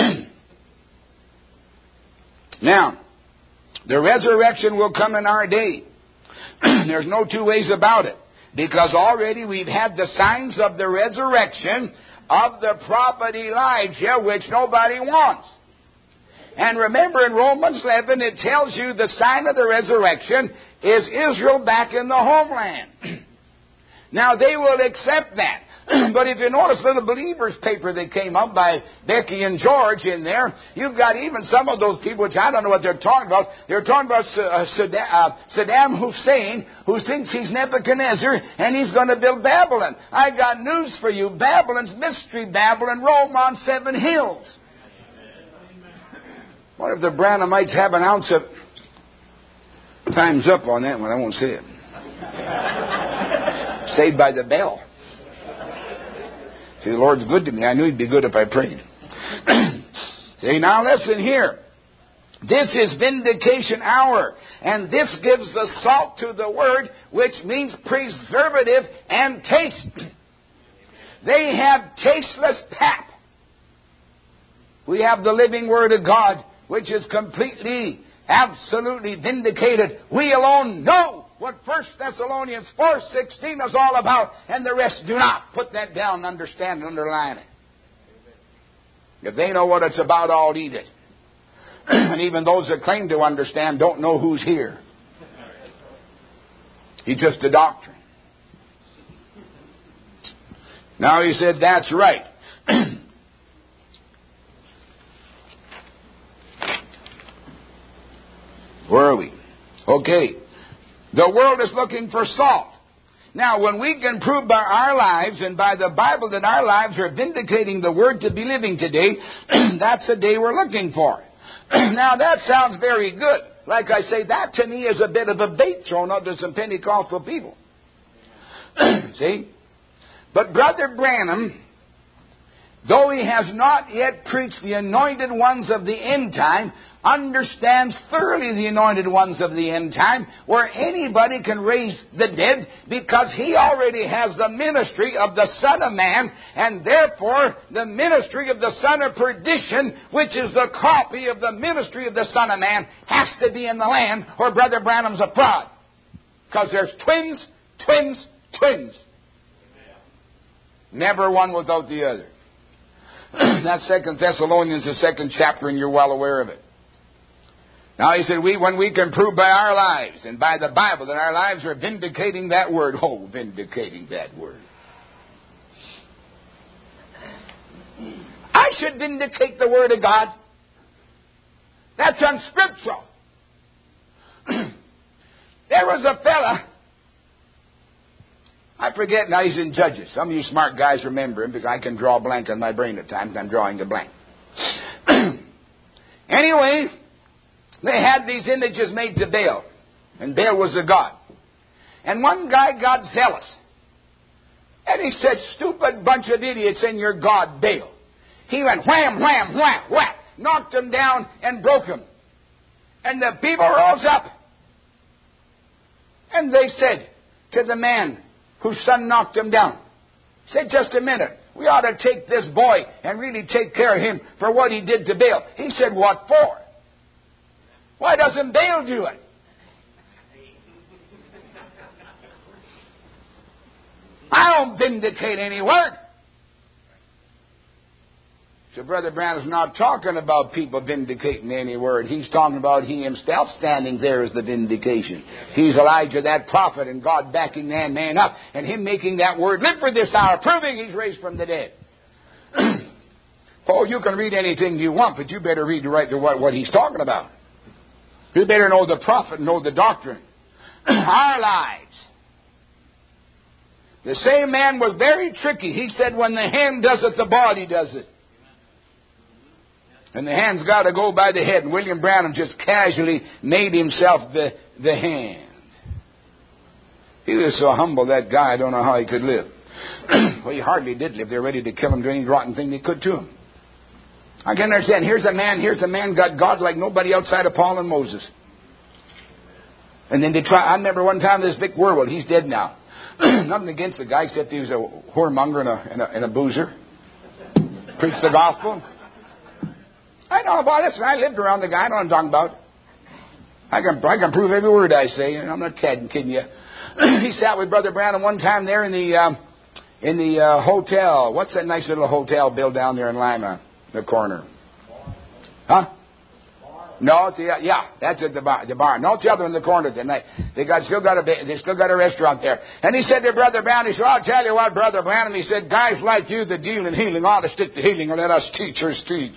Now, the resurrection will come in our day. There's no two ways about it. Because already we've had the signs of the resurrection of the prophet Elijah, which nobody wants. And remember, in Romans 11, it tells you the sign of the resurrection is Israel back in the homeland. Now, they will accept that. But if you notice Little Believers paper that came up by Becky and George in there, you've got even some of those people, which I don't know what they're talking about. They're talking about Saddam Hussein, who thinks he's Nebuchadnezzar, and he's going to build Babylon. I got news for you. Babylon's Mystery Babylon, Rome on 7 hills. What if the Branhamites have an ounce of... Time's up on that one. I won't say it. Saved by the bell. See, the Lord's good to me. I knew He'd be good if I prayed. See, now listen here. This is vindication hour. And this gives the salt to the word, which means preservative and taste. They have tasteless pap. We have the living word of God, which is completely, absolutely vindicated. We alone know what 1 Thessalonians 4:16 is all about, and the rest do not. Put that down, understand, and underline it. If they know what it's about, I'll eat it. And even those that claim to understand don't know who's here. He's just a doctrine. Now he said, that's right. Where are we? Okay. The world is looking for salt. Now, when we can prove by our lives and by the Bible that our lives are vindicating the Word to be living today, that's the day we're looking for. Now, that sounds very good. Like I say, that to me is a bit of a bait thrown out to some Pentecostal people. See? But Brother Branham, though he has not yet preached the anointed ones of the end time, understands thoroughly the anointed ones of the end time, where anybody can raise the dead, because he already has the ministry of the Son of Man, and therefore the ministry of the Son of Perdition, which is the copy of the ministry of the Son of Man, has to be in the land, or Brother Branham's a fraud. Because there's twins, twins, twins. Never one without the other. That's 2 Thessalonians, the 2nd chapter, and you're well aware of it. Now he said, when we can prove by our lives and by the Bible that our lives are vindicating that word. Oh, vindicating that word. I should vindicate the Word of God. That's unscriptural. There was a fella, I forget now, he's in Judges. Some of you smart guys remember him, because I can draw a blank on my brain at times. I'm drawing a blank. Anyway, they had these images made to Baal. And Baal was a god. And one guy got zealous. And he said, stupid bunch of idiots in your god Baal. He went wham, wham, wham, wham. Knocked him down and broke him. And the people rose up. And they said to the man whose son knocked him down, said, just a minute, we ought to take this boy and really take care of him for what he did to Baal. He said, what for? Why doesn't Baal do it? I don't vindicate any word. So Brother Branham's not talking about people vindicating any word. He's talking about he himself standing there as the vindication. He's Elijah, that prophet, and God backing that man up, and him making that word live for this hour, proving he's raised from the dead. Oh, you can read anything you want, but you better read what he's talking about. You better know the prophet and know the doctrine. Our lives. The same man was very tricky. He said, when the hand does it, the body does it. And the hand's got to go by the head. And William Branham just casually made himself the hand. He was so humble, that guy, I don't know how he could live. Well, he hardly did live. They were ready to kill him, do any rotten thing they could to him. I can understand. Here's a man got God like nobody outside of Paul and Moses. And then they try. I remember one time this Vic Werwell, he's dead now. Nothing against the guy except he was a whoremonger and a boozer. Preached the gospel. I don't know about this. I lived around the guy. I know what I'm talking about. I can prove every word I say. And I'm not kidding you. He sat with Brother Branham one time there in the hotel. What's that nice little hotel built down there in Lima, the corner? Huh? No, it's that's at the bar. No, it's the other in the corner. They still got a restaurant there. And he said to Brother Branham, he said, I'll tell you what, Brother Branham, he said, guys like you that deal in healing ought to stick to healing and let us teachers teach.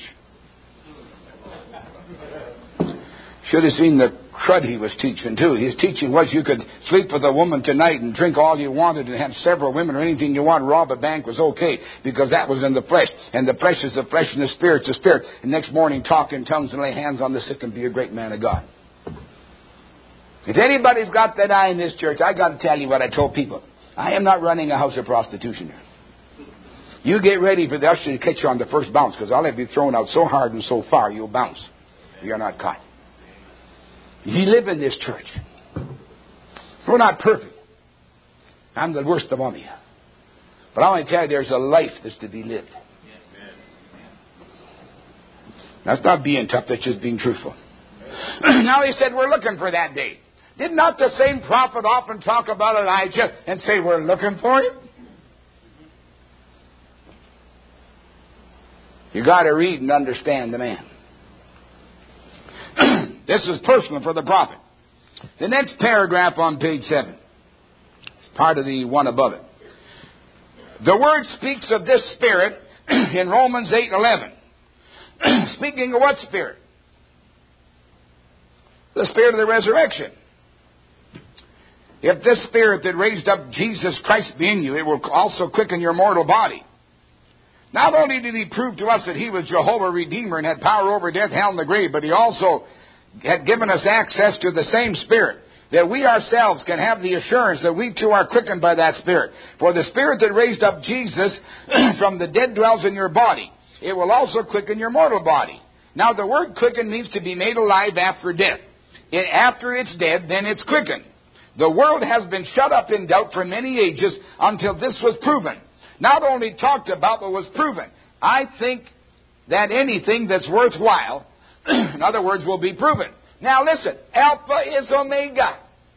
Should have seen the crud he was teaching too. His teaching was you could sleep with a woman tonight and drink all you wanted and have several women or anything you want, rob a bank was okay, because that was in the flesh. And the flesh is the flesh and the spirit's the spirit. And next morning talk in tongues and lay hands on the sick and be a great man of God. If anybody's got that eye in this church, I got to tell you what I told people. I am not running a house of prostitution here. You get ready for the usher to catch you on the first bounce, because I'll have you thrown out so hard and so far you'll bounce. You're not caught. You live in this church. We're not perfect. I'm the worst of all of you. But I want to tell you, there's a life that's to be lived. That's not being tough, that's just being truthful. Now he said, we're looking for that day. Did not the same prophet often talk about Elijah and say, we're looking for him? You got to read and understand the man. This is personal for the prophet. The next paragraph on page 7. It's part of the one above it. The Word speaks of this Spirit in Romans 8:11. Speaking of what Spirit? The Spirit of the resurrection. If this Spirit that raised up Jesus Christ be in you, it will also quicken your mortal body. Not only did He prove to us that He was Jehovah Redeemer and had power over death, hell, and the grave, but He also had given us access to the same Spirit, that we ourselves can have the assurance that we too are quickened by that Spirit. For the Spirit that raised up Jesus from the dead dwells in your body. It will also quicken your mortal body. Now the word quicken means to be made alive after death. After it's dead, then it's quickened. The world has been shut up in doubt for many ages until this was proven. Not only talked about, but was proven. I think that anything that's worthwhile, in other words, will be proven. Now listen, Alpha is Omega.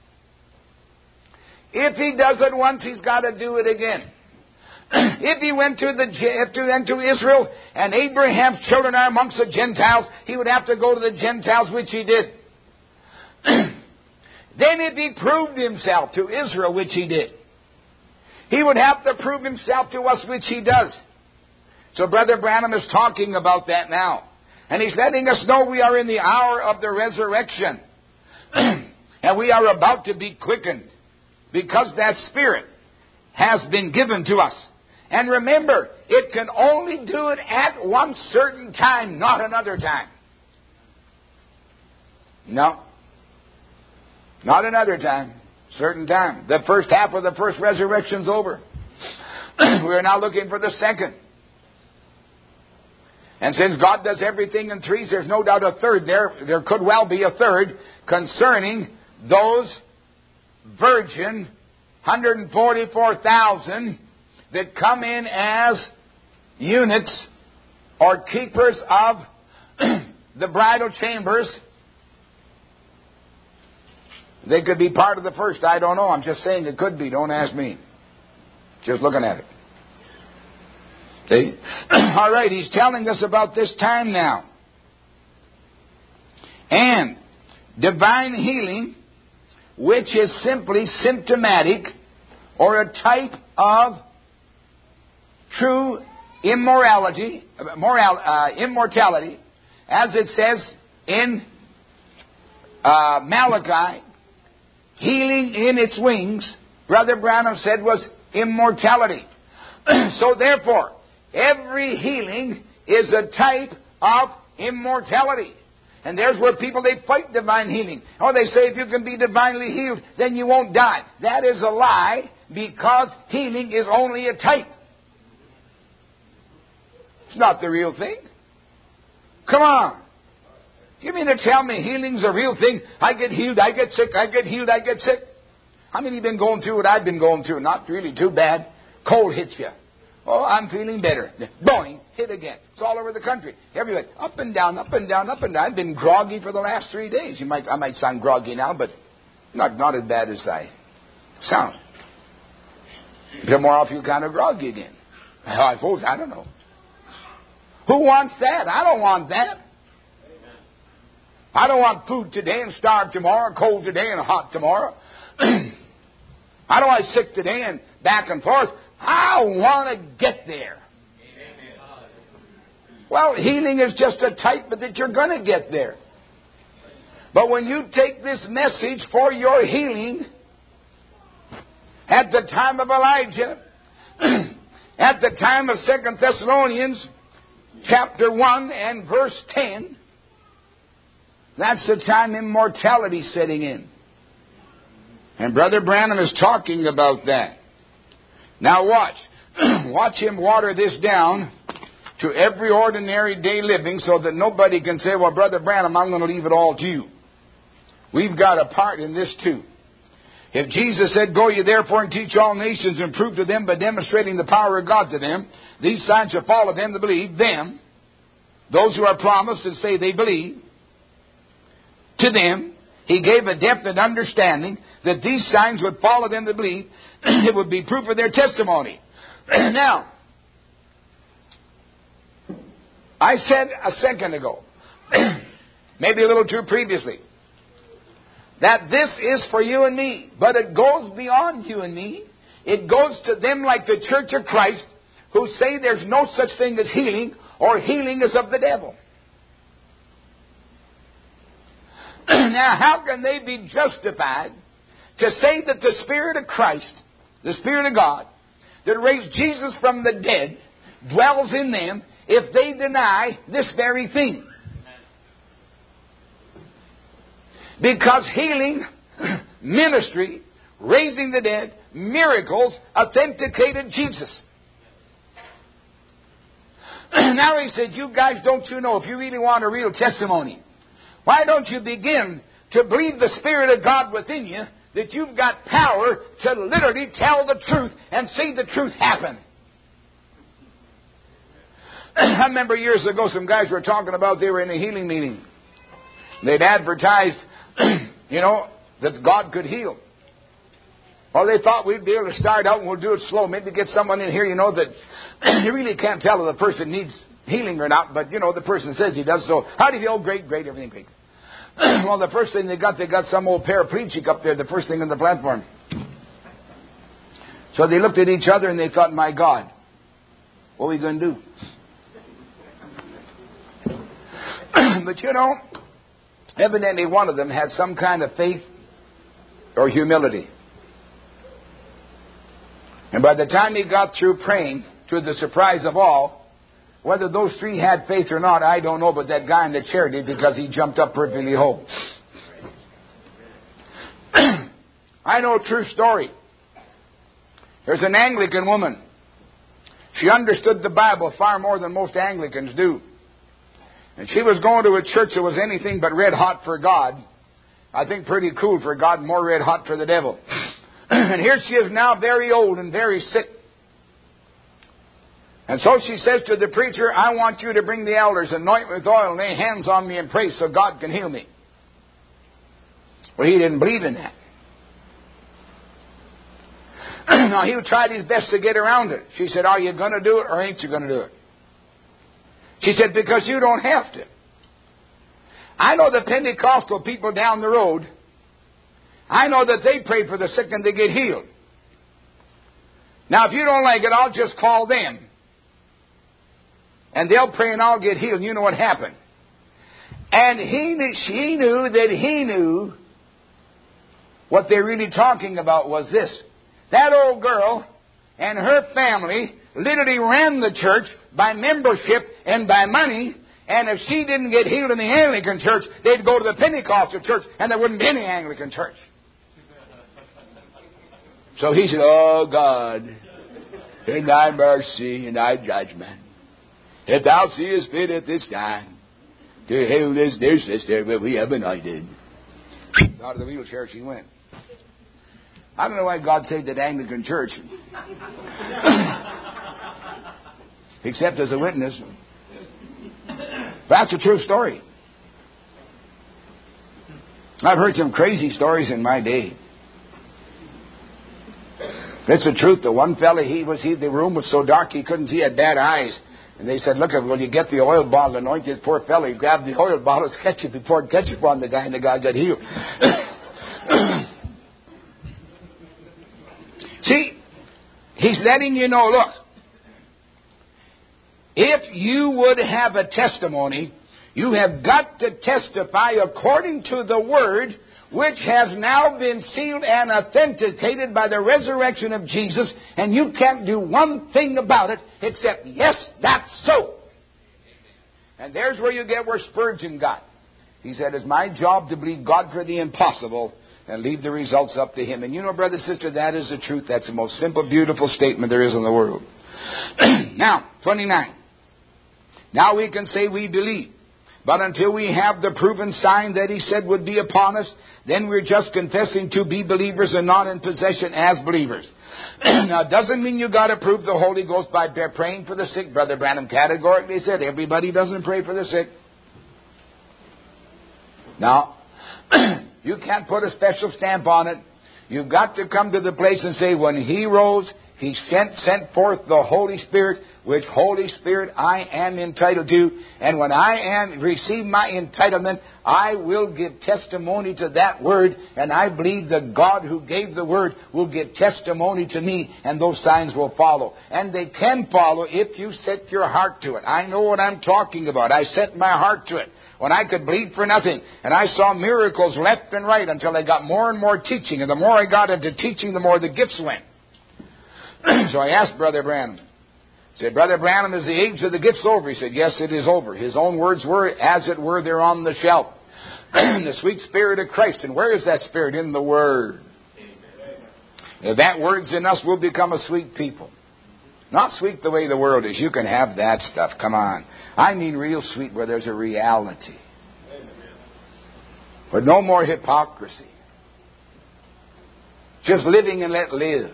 If He does it once, He's got to do it again. If He went to Israel and Abraham's children are amongst the Gentiles, He would have to go to the Gentiles, which He did. Then if He proved Himself to Israel, which He did, He would have to prove Himself to us, which He does. So Brother Branham is talking about that now. And he's letting us know we are in the hour of the resurrection. And we are about to be quickened. Because that Spirit has been given to us. And remember, it can only do it at one certain time, not another time. No. Not another time. Certain time. The first half of the first resurrection's over. We are now looking for the second. And since God does everything in threes, there's no doubt a third there. There could well be a third concerning those virgin 144,000 that come in as eunuchs or keepers of the bridal chambers. They could be part of the first. I don't know. I'm just saying it could be. Don't ask me. Just looking at it. See? All right, he's telling us about this time now. And divine healing, which is simply symptomatic or a type of true immortality, as it says in Malachi, healing in its wings, Brother Branham said was immortality. So therefore, every healing is a type of immortality. And there's where people, they fight divine healing. Oh, they say if you can be divinely healed, then you won't die. That is a lie, because healing is only a type. It's not the real thing. Come on. You mean to tell me healing's a real thing? I get healed, I get sick, I get healed, I get sick. How many have been going through what I've been going through? Not really too bad. Cold hits you. Oh, I'm feeling better. Boing, hit again. It's all over the country. Everywhere. Up and down, up and down, up and down. I've been groggy for the last 3 days. I might sound groggy now, but not as bad as I sound. Tomorrow I'll feel kind of groggy again. I suppose, I don't know. Who wants that? I don't want that. I don't want food today and starve tomorrow, cold today and hot tomorrow. I don't want sick today and back and forth. I want to get there. Well, healing is just a type that you're going to get there. But when you take this message for your healing, at the time of Elijah, at the time of 2 Thessalonians chapter 1 and verse 10, that's the time immortality's setting in. And Brother Branham is talking about that. Now watch. Watch him water this down to every ordinary day living so that nobody can say, well, Brother Branham, I'm going to leave it all to you. We've got a part in this too. If Jesus said, go ye therefore and teach all nations and prove to them by demonstrating the power of God to them, these signs shall follow them that believe, them, those who are promised and say they believe, to them, He gave a definite understanding that these signs would follow them that believe. It would be proof of their testimony. Now, I said a second ago, maybe a little too previously, that this is for you and me. But it goes beyond you and me. It goes to them like the Church of Christ, who say there's no such thing as healing, or healing is of the devil. Now, how can they be justified to say that the Spirit of Christ, the Spirit of God, that raised Jesus from the dead, dwells in them, if they deny this very thing? Because healing, ministry, raising the dead, miracles authenticated Jesus. Now he said, you guys, don't you know, if you really want a real testimony, why don't you begin to believe the Spirit of God within you, that you've got power to literally tell the truth and see the truth happen? I remember years ago some guys were talking about they were in a healing meeting. They'd advertised, that God could heal. Well, they thought we'd be able to start out and we'll do it slow. Maybe get someone in here, that you really can't tell if the person needs healing or not, but, the person says he does. So, how do you feel? Great, everything great. Well, the first thing they got some old paraplegic up there, the first thing on the platform. So they looked at each other and they thought, my God, what are we going to do? But evidently one of them had some kind of faith or humility. And by the time he got through praying, to the surprise of all, whether those three had faith or not, I don't know, but that guy in the chair did, because he jumped up perfectly whole. I know a true story. There's an Anglican woman. She understood the Bible far more than most Anglicans do. And she was going to a church that was anything but red hot for God. I think pretty cool for God, more red hot for the devil. And here she is now, very old and very sick. And so she says to the preacher, I want you to bring the elders, anoint with oil, and lay hands on me and pray so God can heal me. Well, he didn't believe in that. Now, he tried his best to get around it. She said, are you going to do it or ain't you going to do it? She said, because you don't have to. I know the Pentecostal people down the road, I know that they pray for the sick and they get healed. Now, if you don't like it, I'll just call them. And they'll pray and I'll get healed. You know what happened. And she knew that he knew what they're really talking about was this. That old girl and her family literally ran the church by membership and by money. And if she didn't get healed in the Anglican church, they'd go to the Pentecostal church and there wouldn't be any Anglican church. So he said, oh God, in thy mercy and thy judgment, if thou seest fit at this time to heal this dear sister that we have anointed. Out of the wheelchair she went. I don't know why God saved that Anglican church. Except as a witness. That's a true story. I've heard some crazy stories in my day. It's the truth. The one fella, the room was so dark he couldn't see, he had bad eyes. And they said, look, will you get the oil bottle, anoint this poor fella? He grabbed the oil bottle, poured ketchup on the guy, and the guy got healed. See, he's letting you know, look, if you would have a testimony, you have got to testify according to the Word, which has now been sealed and authenticated by the resurrection of Jesus, and you can't do one thing about it except, yes, that's so. And there's where you get where Spurgeon got. He said, it's my job to believe God for the impossible and leave the results up to Him. And you know, brother, sister, that is the truth. That's the most simple, beautiful statement there is in the world. Now, 29. Now we can say we believe. But until we have the proven sign that He said would be upon us, then we're just confessing to be believers and not in possession as believers. Now, it doesn't mean you got to prove the Holy Ghost by praying for the sick. Brother Branham categorically said everybody doesn't pray for the sick. Now, You can't put a special stamp on it. You've got to come to the place and say, when He rose, He sent forth the Holy Spirit, which Holy Spirit I am entitled to. And when I receive my entitlement, I will give testimony to that Word. And I believe the God who gave the Word will give testimony to me, and those signs will follow. And they can follow if you set your heart to it. I know what I'm talking about. I set my heart to it when I could bleed for nothing. And I saw miracles left and right until I got more and more teaching. And the more I got into teaching, the more the gifts went. So I asked Brother Branham. I said, Brother Branham, is the age of the gifts over? He said, yes, it is over. His own words were, as it were, they're on the shelf. The sweet Spirit of Christ. And where is that Spirit? In the Word. If that Word's in us, we'll become a sweet people. Not sweet the way the world is. You can have that stuff. Come on. I mean real sweet where there's a reality. But no more hypocrisy. Just living and let live.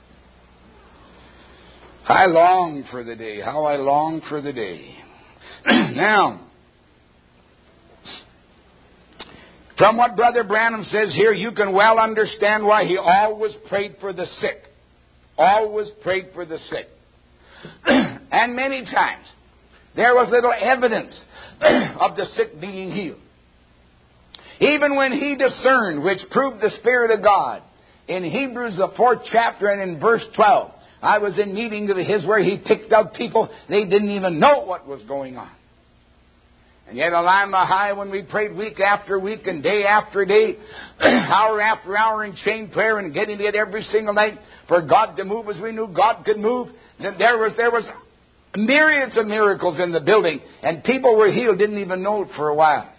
I long for the day. How I long for the day. Now, from what Brother Branham says here, you can well understand why he always prayed for the sick. Always prayed for the sick. And many times, there was little evidence of the sick being healed. Even when he discerned, which proved the Spirit of God, in Hebrews the 4th chapter and in verse 12, I was in meeting of his where he picked out people, they didn't even know what was going on. And yet on Lima High, when we prayed week after week and day after day, hour after hour in chain prayer and getting it every single night for God to move as we knew God could move, there was myriads of miracles in the building, and people were healed, didn't even know it for a while.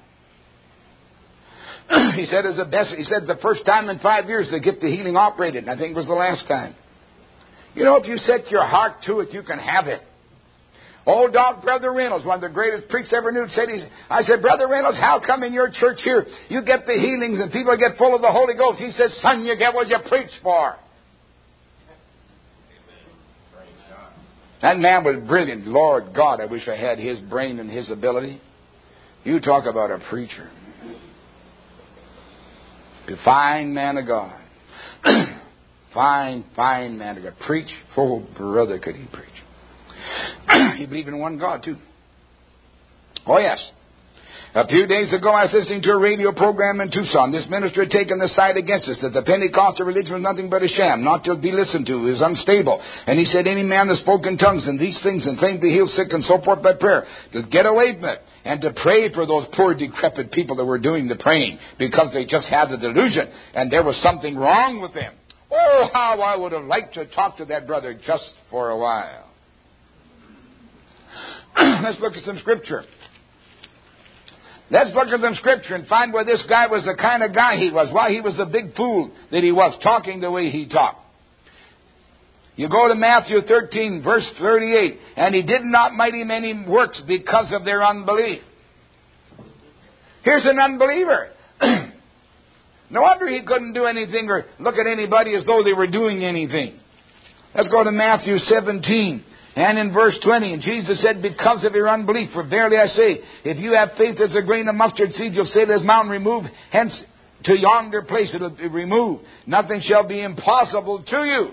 He said the first time in 5 years the gift of healing operated, and I think it was the last time. You know, if you set your heart to it, you can have it. Old dog Brother Reynolds, one of the greatest preachers ever knew, I said, Brother Reynolds, how come in your church here you get the healings and people get full of the Holy Ghost? He says, son, you get what you preach for. That man was brilliant. Lord God, I wish I had his brain and his ability. You talk about a preacher. A fine man of God. Fine man of God. Preach. Oh, brother, could he preach. He believed in one God, too. Oh, yes. A few days ago, I was listening to a radio program in Tucson. This minister had taken the side against us, that the Pentecostal religion was nothing but a sham, not to be listened to. It was unstable. And he said, any man that spoke in tongues and these things and claimed to heal sick and so forth by prayer, to get away from it and to pray for those poor, decrepit people that were doing the praying because they just had the delusion and there was something wrong with them. Oh, how I would have liked to talk to that brother just for a while. Let's look at some scripture. Let's look at some scripture and find where this guy was the kind of guy he was. Why he was the big fool that he was, talking the way he talked. You go to Matthew 13, verse 38. And he did not mighty many works because of their unbelief. Here's an unbeliever. No wonder he couldn't do anything or look at anybody as though they were doing anything. Let's go to Matthew 17. And in verse 20, and Jesus said, because of your unbelief, for verily I say, if you have faith as a grain of mustard seed, you'll say to this mountain, remove hence to yonder place, it'll be removed. Nothing shall be impossible to you.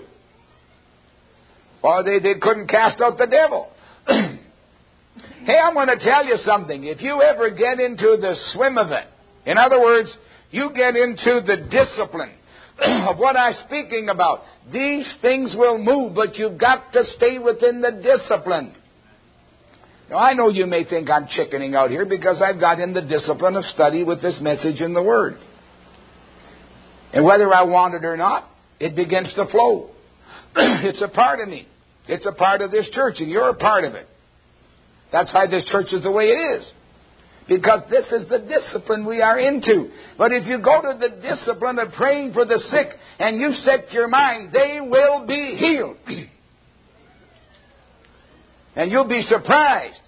Or they couldn't cast out the devil. Hey, I'm going to tell you something. If you ever get into the swim of it, in other words, you get into the discipline of what I'm speaking about, these things will move, but you've got to stay within the discipline. Now, I know you may think I'm chickening out here because I've got in the discipline of study with this message in the Word. And whether I want it or not, it begins to flow. It's a part of me. It's a part of this church, and you're a part of it. That's why this church is the way it is. Because this is the discipline we are into. But if you go to the discipline of praying for the sick and you set your mind, they will be healed. And you'll be surprised.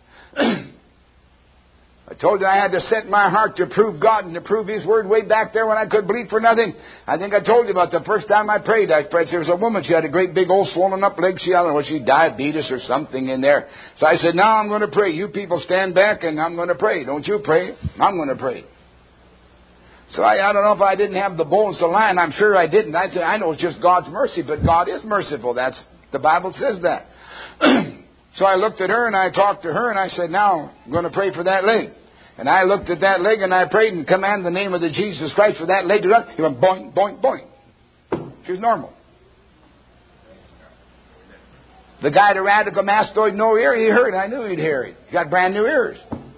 I told you I had to set my heart to prove God and to prove His Word way back there when I could believe for nothing. I think I told you about the first time I prayed. There was a woman, she had a great big old swollen up leg. She, I don't know, was she diabetes or something in there. So I said, now I'm going to pray. You people stand back and I'm going to pray. Don't you pray. I'm going to pray. So I don't know if I didn't have the boldness to lie, and I'm sure I didn't. I know it's just God's mercy, but God is merciful. That's the Bible says that. So I looked at her and I talked to her and I said, now I'm going to pray for that leg. And I looked at that leg and I prayed and commanded the name of the Jesus Christ for that leg to run. He went boing, boing, boing. She was normal. The guy, the radical mastoid, no ear, he heard. I knew he'd hear it. He got brand new ears.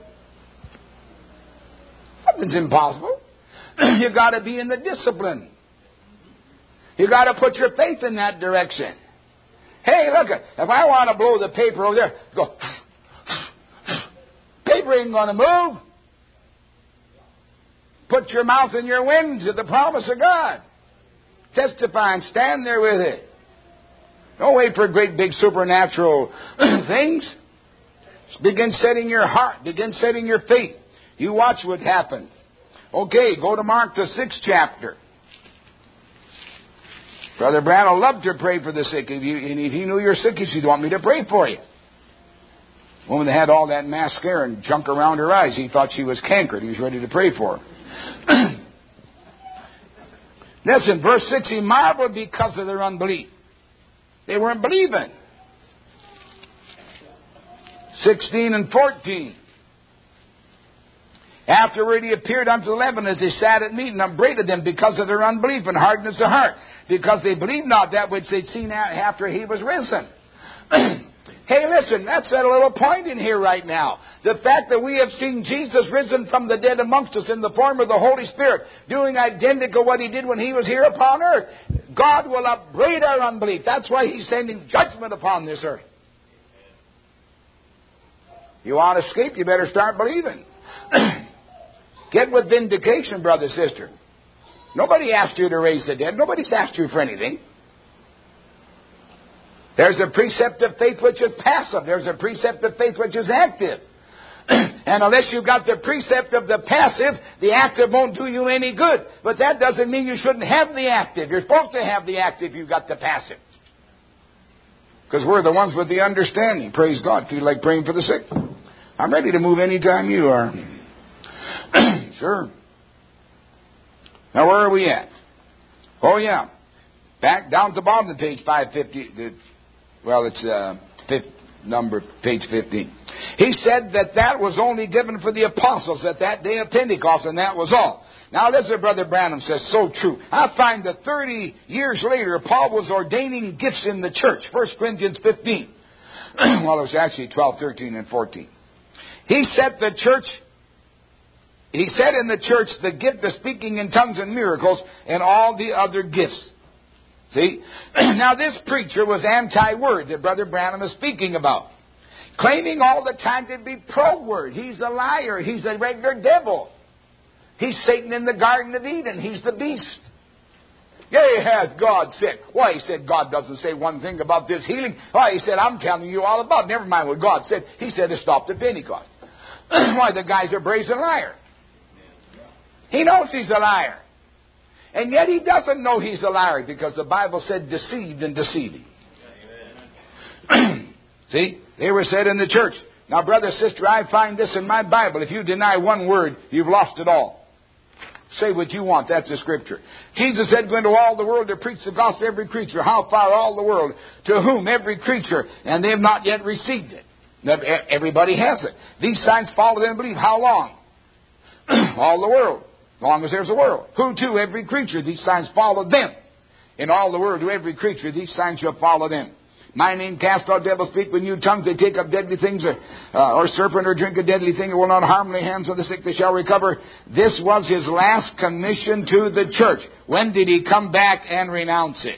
Nothing's impossible. You got to be in the discipline. You got to put your faith in that direction. Hey, look, if I want to blow the paper over there, go. Paper ain't going to move. Put your mouth in your wind to the promise of God. Testify and stand there with it. Don't wait for great big supernatural things. Begin setting your heart. Begin setting your faith. You watch what happens. Okay, go to Mark the 6th chapter. Brother Branham loved to pray for the sick. And if he knew you're sick, he said, "You want me to pray for you?" Woman that had all that mascara and junk around her eyes, he thought she was cankered. He was ready to pray for her. Listen, verse 6, he marveled because of their unbelief. They weren't believing. 16 and 14. Afterward he appeared unto 11 as they sat at meat, and upbraided them because of their unbelief and hardness of heart, because they believed not that which they'd seen after he was risen. Hey, listen, that's a little point in here right now. The fact that we have seen Jesus risen from the dead amongst us in the form of the Holy Spirit, doing identical what he did when he was here upon earth. God will upbraid our unbelief. That's why he's sending judgment upon this earth. You want to escape, you better start believing. Get with vindication, brother, sister. Nobody asked you to raise the dead. Nobody's asked you for anything. There's a precept of faith which is passive. There's a precept of faith which is active. And unless you've got the precept of the passive, the active won't do you any good. But that doesn't mean you shouldn't have the active. You're supposed to have the active if you've got the passive. Because we're the ones with the understanding. Praise God. Feel like praying for the sick? I'm ready to move anytime you are. Sure. Now where are we at? Oh yeah. Back down to the bottom of page 550. Well, it's page 15. He said that was only given for the apostles at that day of Pentecost, and that was all. Now listen, Brother Branham says, so true. I find that 30 years later, Paul was ordaining gifts in the church. 1 Corinthians 15. Well, it was actually 12, 13, and 14. He said in the church the gift of speaking in tongues and miracles and all the other gifts. See? Now this preacher was anti-word that Brother Branham is speaking about. Claiming all the time to be pro-word. He's a liar. He's a regular devil. He's Satan in the Garden of Eden. He's the beast. Yea, hath God said. Why, he said God doesn't say one thing about this healing. Why, he said, I'm telling you all about it. Never mind what God said. He said it stopped at Pentecost. Why, the guy's a brazen liar. He knows he's a liar. And yet he doesn't know he's a liar because the Bible said deceived and deceiving. See? They were said in the church. Now, brother, sister, I find this in my Bible. If you deny one word, you've lost it all. Say what you want. That's the scripture. Jesus said, go into all the world to preach the gospel to every creature. How far all the world? To whom? Every creature. And they have not yet received it. Everybody has it. These signs follow them and believe. How long? All the world. As long as there's a world. Who to? Every creature. These signs follow them. In all the world to every creature, these signs shall follow them. My name cast out devils, speak with new tongues, they take up deadly things, or serpent, or drink a deadly thing, it will not harm the hands of the sick, they shall recover. This was his last commission to the church. When did he come back and renounce it?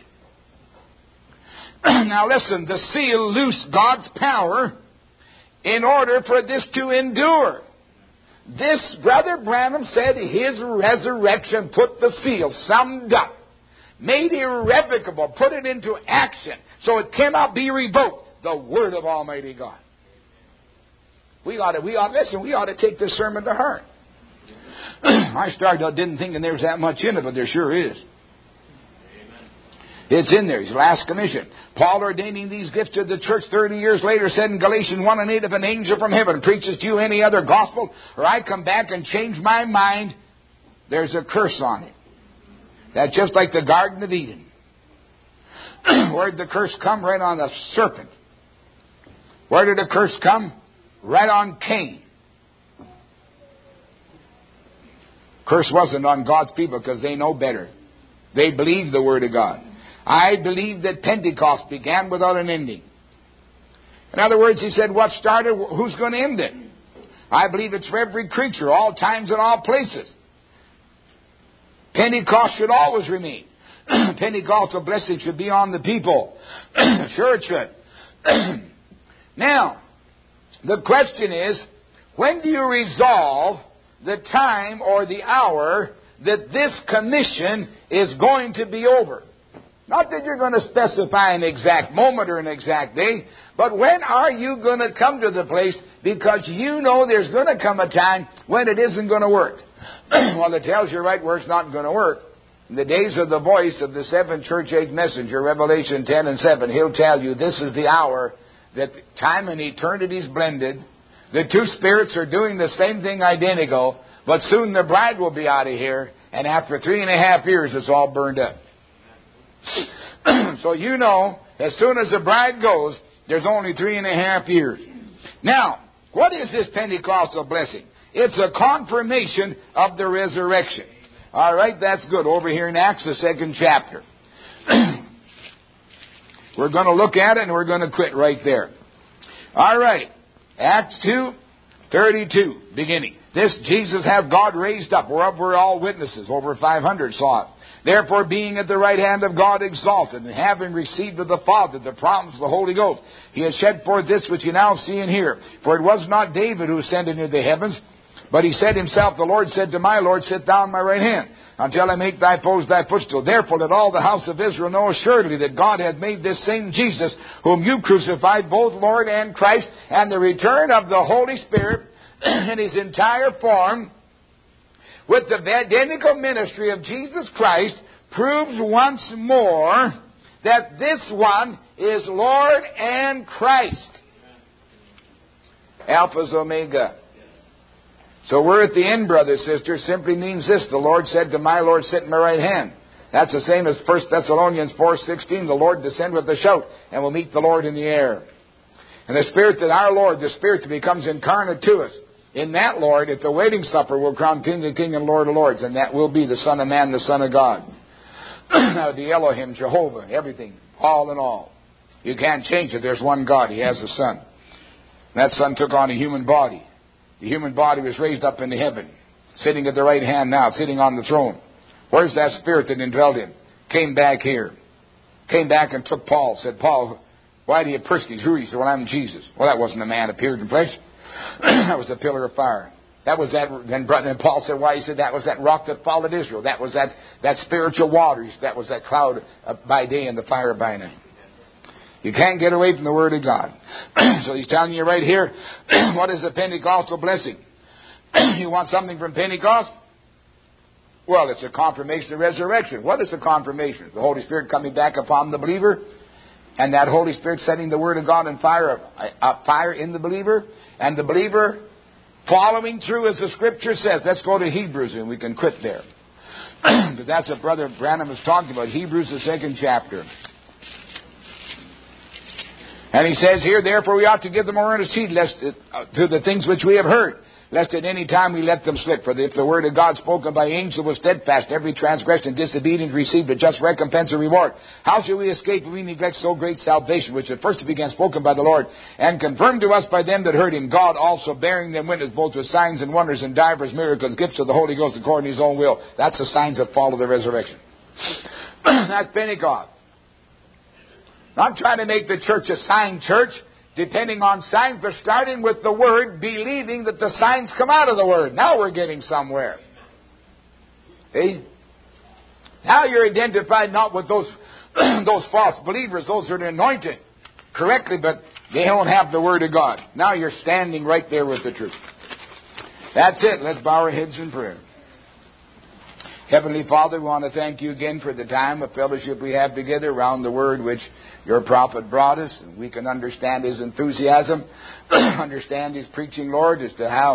Now listen, the seal loosed God's power in order for this to endure. This, Brother Branham said, his resurrection put the seal, summed up, made irrevocable, put it into action, so it cannot be revoked. The Word of Almighty God. We ought to take this sermon to heart. I didn't think there was that much in it, but there sure is. It's in there. His last commission. Paul ordaining these gifts to the church 30 years later said in Galatians 1:8, if an angel from heaven preaches to you any other gospel, or I come back and change my mind, there's a curse on it. That's just like the Garden of Eden. Where did the curse come? Right on the serpent. Where did the curse come? Right on Cain. Curse wasn't on God's people because they know better. They believe the Word of God. I believe that Pentecost began without an ending. In other words, he said, what started, who's going to end it? I believe it's for every creature, all times and all places. Pentecost should always remain. Pentecostal blessing should be on the people. Sure it should. Now, the question is, when do you resolve the time or the hour that this commission is going to be over? Not that you're going to specify an exact moment or an exact day, but when are you going to come to the place, because you know there's going to come a time when it isn't going to work. Well, it tells you right where it's not going to work. In the days of the voice of the seventh church age messenger, Revelation 10 and 7, he'll tell you this is the hour that time and eternity is blended. The two spirits are doing the same thing identical, but soon the bride will be out of here, and after 3.5 years it's all burned up. So you know, as soon as the bride goes, there's only 3.5 years. Now, what is this Pentecostal blessing? It's a confirmation of the resurrection. All right, that's good. Over here in Acts, the 2nd chapter. We're going to look at it and we're going to quit right there. All right, Acts 2:32, beginning. This Jesus hath God raised up, whereof we're all witnesses. Over 500 saw it. Therefore, being at the right hand of God exalted, and having received of the Father the promise of the Holy Ghost, he has shed forth this which you now see and hear. For it was not David who ascended into the heavens, but he said himself, the Lord said to my Lord, sit thou on my right hand, until I make thy foes thy footstool. Therefore let all the house of Israel know assuredly that God hath made this same Jesus, whom you crucified, both Lord and Christ, and the return of the Holy Spirit in his entire form, with the identical ministry of Jesus Christ, proves once more that this one is Lord and Christ. Alpha's Omega. So we're at the end, brother, sister. Simply means this. The Lord said to my Lord, sit in my right hand. That's the same as 1 Thessalonians 4:16. The Lord descend with a shout, and will meet the Lord in the air. And the Spirit that our Lord, the Spirit that becomes incarnate to us, in that Lord, at the wedding supper, will crown King of Kings and Lord of Lords. And that will be the Son of Man, the Son of God. The Elohim, Jehovah, everything, all in all. You can't change it. There's one God. He has a Son. That Son took on a human body. The human body was raised up into heaven, sitting at the right hand now, sitting on the throne. Where's that Spirit that indwelled him? Came back here. Came back and took Paul. Said, Paul, why do you persecute? Who are you? He said, well, I'm Jesus. Well, that wasn't a man appeared in flesh. That was a pillar of fire. That was that. Then Paul said, why? He said, that was that rock that followed Israel. That was that spiritual waters. That was that cloud by day and the fire by night. You can't get away from the Word of God. So he's telling you right here, what is a Pentecostal blessing? You want something from Pentecost? Well, it's a confirmation of resurrection. What is a confirmation? The Holy Spirit coming back upon the believer, and that Holy Spirit setting the Word of God on fire in the believer, and the believer following through as the Scripture says. Let's go to Hebrews and we can quit there. Because that's what Brother Branham is talking about. Hebrews, the 2nd chapter. And he says here, therefore we ought to give them more earnest heed to the things which we have heard, lest at any time we let them slip. For if the word of God spoken by angels was steadfast, every transgression and disobedience received a just recompense and reward. How shall we escape if we neglect so great salvation, which at first began spoken by the Lord, and confirmed to us by them that heard him, God also bearing them witness both with signs and wonders and divers miracles, gifts of the Holy Ghost according to his own will. That's the signs that follow the resurrection. That's Pentecost. Not trying to make the church a sign church, depending on signs, but starting with the Word, believing that the signs come out of the Word. Now we're getting somewhere. See? Now you're identified not with those false believers, those that are anointed correctly, but they don't have the Word of God. Now you're standing right there with the truth. That's it. Let's bow our heads in prayer. Heavenly Father, we want to thank you again for the time of fellowship we have together around the Word which your prophet brought us. And we can understand his enthusiasm, understand his preaching, Lord, as to how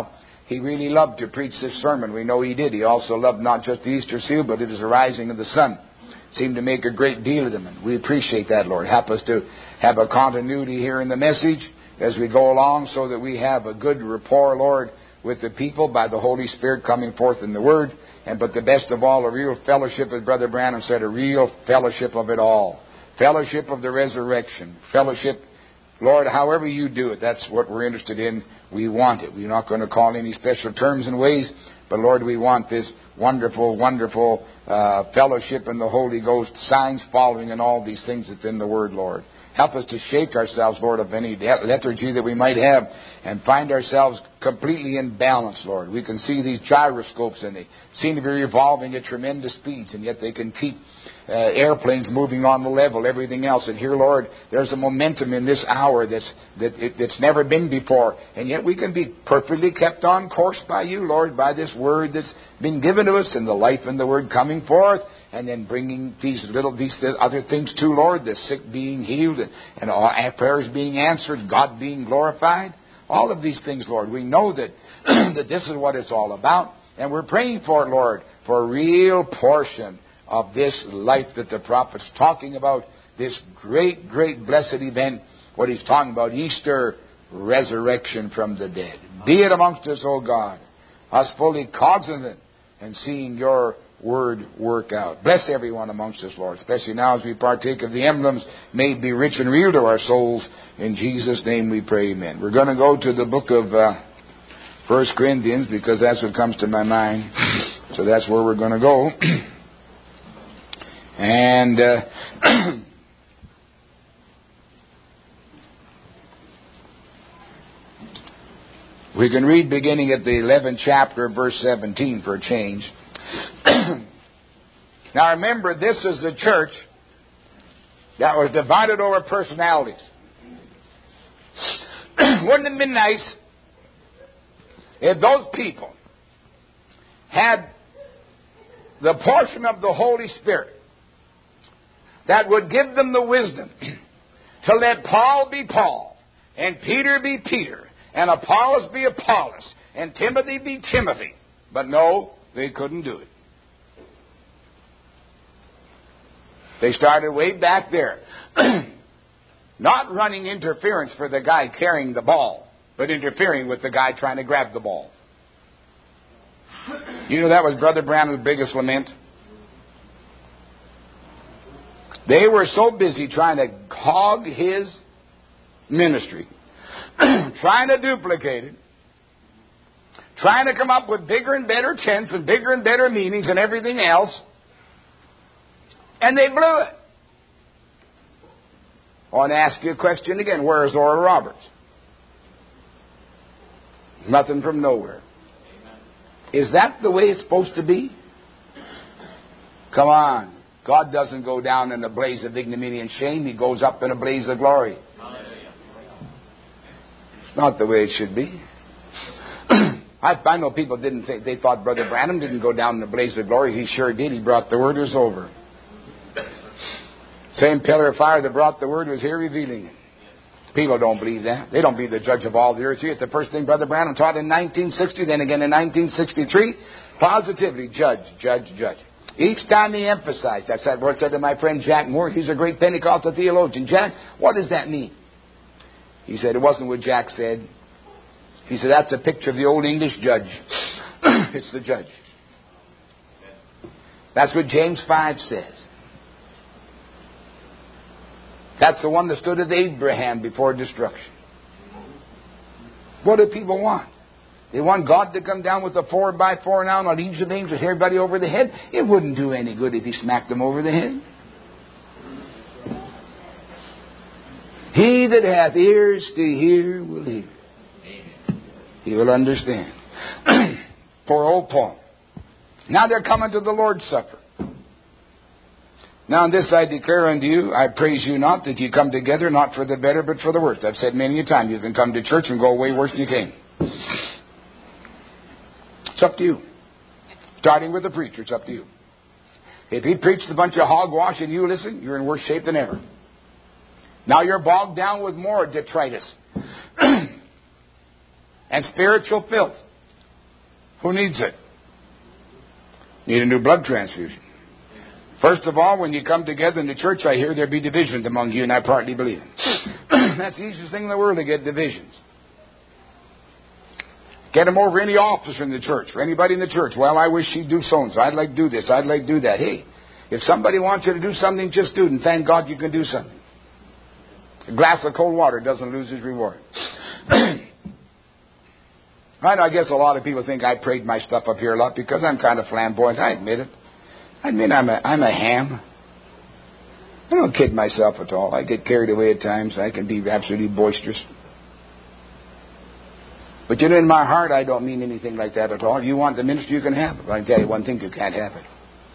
He really loved to preach this sermon. We know he did. He also loved not just the Easter seal, but it is the rising of the sun. Seemed to make a great deal of them, and we appreciate that, Lord. Help us to have a continuity here in the message as we go along, so that we have a good rapport, Lord, with the people by the Holy Spirit coming forth in the Word. But the best of all, a real fellowship, as Brother Branham said, a real fellowship of it all. Fellowship of the resurrection. Fellowship, Lord, however you do it, that's what we're interested in. We want it. We're not going to call any special terms and ways, but Lord, we want this wonderful, wonderful fellowship in the Holy Ghost, signs following, and all these things that's in the Word, Lord. Help us to shake ourselves, Lord, of any lethargy that we might have, and find ourselves completely in balance, Lord. We can see these gyroscopes, and they seem to be revolving at tremendous speeds, and yet they can keep airplanes moving on the level, everything else. And here, Lord, there's a momentum in this hour that's never been before, and yet we can be perfectly kept on course by you, Lord, by this Word that's been given to us, and the life in the Word coming forth, and then bringing these other things too, Lord, the sick being healed, and all prayers being answered, God being glorified. All of these things, Lord, we know that that this is what it's all about, and we're praying for it, Lord, for a real portion of this life that the prophet's talking about, this great, great blessed event, what he's talking about, Easter, resurrection from the dead. Be it amongst us, O God, us fully cognizant and seeing your Word work out. Bless everyone amongst us, Lord, especially now as we partake of the emblems. May it be rich and real to our souls. In Jesus' name we pray, amen. We're going to go to the book of 1 Corinthians, because that's what comes to my mind. So that's where we're going to go. And we can read beginning at the 11th chapter, verse 17 for a change. Now remember, this is the church that was divided over personalities. Wouldn't it have been nice if those people had the portion of the Holy Spirit that would give them the wisdom to let Paul be Paul, and Peter be Peter, and Apollos be Apollos, and Timothy be Timothy? But no, they couldn't do it. They started way back there. Not running interference for the guy carrying the ball, but interfering with the guy trying to grab the ball. You know, that was Brother Branham's biggest lament. They were so busy trying to hog his ministry, trying to duplicate it, trying to come up with bigger and better tense and bigger and better meanings and everything else, and they blew it. I want to ask you a question again. Where is Oral Roberts? Nothing from nowhere. Is that the way it's supposed to be? Come on. God doesn't go down in a blaze of ignominy and shame. He goes up in a blaze of glory. It's not the way it should be. I know people didn't think, they thought Brother Branham didn't go down in a blaze of glory. He sure did. He brought the Word, was over. Same pillar of fire that brought the Word was here revealing it. People don't believe that. They don't believe the judge of all the earth. It's the first thing Brother Branham taught in 1960, then again in 1963. Positively, judge, judge, judge. Each time he emphasized, that's that word said to my friend Jack Moore. He's a great Pentecostal theologian. Jack, what does that mean? He said, it wasn't what Jack said. He said, that's a picture of the old English judge. It's the judge. That's what James 5 says. That's the one that stood at Abraham before destruction. What do people want? They want God to come down with a 4x4 now on each of the angels, everybody over the head. It wouldn't do any good if he smacked them over the head. He that hath ears to hear will hear. He will understand. Poor old Paul. Now they're coming to the Lord's Supper. Now in this I declare unto you, I praise you not that you come together, not for the better, but for the worse. I've said many a time, you can come to church and go away worse than you came. It's up to you. Starting with the preacher, it's up to you. If he preaches a bunch of hogwash and you listen, you're in worse shape than ever. Now you're bogged down with more detritus and spiritual filth. Who needs it? Need a new blood transfusion. First of all, when you come together in the church, I hear there be divisions among you, and I partly believe it. That's the easiest thing in the world to get divisions. Get them over any officer in the church, or anybody in the church. Well, I wish she'd do so-and-so. I'd like to do this. I'd like to do that. Hey, if somebody wants you to do something, just do it, and thank God you can do something. A glass of cold water doesn't lose its reward. I guess a lot of people think I prayed my stuff up here a lot because I'm kind of flamboyant. I admit it. I admit I'm a ham. I don't kid myself at all. I get carried away at times. I can be absolutely boisterous. But in my heart, I don't mean anything like that at all. If you want the ministry, you can have it. But I can tell you one thing, you can't have it.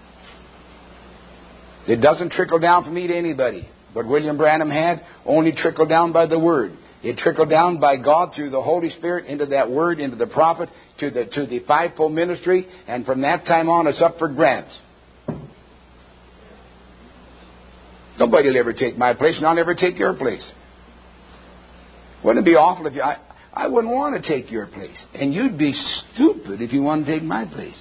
It doesn't trickle down from me to anybody. What William Branham had only trickled down by the Word. It trickled down by God through the Holy Spirit into that Word, into the prophet, to the fivefold ministry, and from that time on, it's up for grabs. Nobody will ever take my place, and I'll never take your place. Wouldn't it be awful if you... I wouldn't want to take your place. And you'd be stupid if you want to take my place.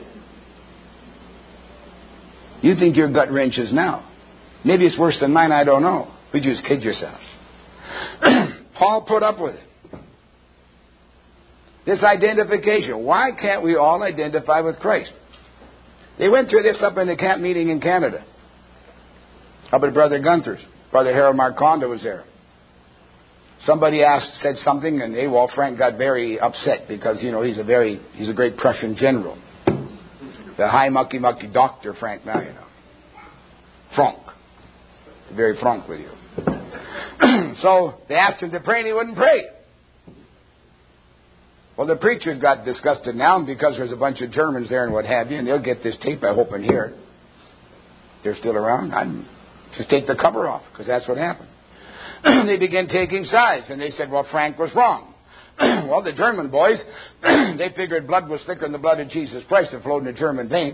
You think your gut wrenches now. Maybe it's worse than mine, I don't know. But you just kid yourself. Paul put up with it. This identification. Why can't we all identify with Christ? They went through this up in the camp meeting in Canada. Up at Brother Gunther's. Brother Harold Marconda was there. Somebody said something, and Frank got very upset because, he's a great Prussian general. The high mucky doctor, Frank now, Frank. Very frank with you. So they asked him to pray, and he wouldn't pray. Well, the preachers got disgusted now because there's a bunch of Germans there and what have you, and they'll get this tape, I hope, and hear it. They're still around. Just take the cover off, because that's what happened. They began taking sides, and they said, well, Frank was wrong. Well, the German boys, they figured blood was thicker than the blood of Jesus Christ that flowed in the German vein.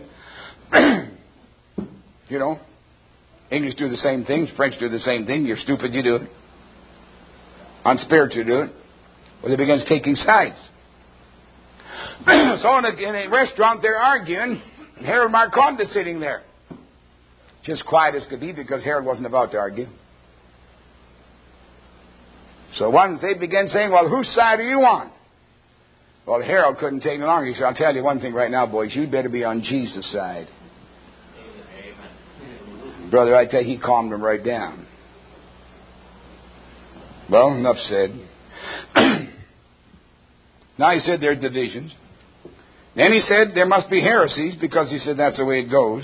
English do the same things, French do the same thing. You're stupid, you do it. Unspiritual, you do it. Well, they began taking sides. So in a restaurant, they're arguing, and Harold Marconda sitting there. Just quiet as could be, because Harold wasn't about to argue. So once they began saying, well, whose side are you on? Well, Harold couldn't take it longer. He said, I'll tell you one thing right now, boys. You'd better be on Jesus' side. Amen. Brother, I tell you, he calmed them right down. Well, enough said. Now he said there's divisions. Then he said there must be heresies, because he said that's the way it goes.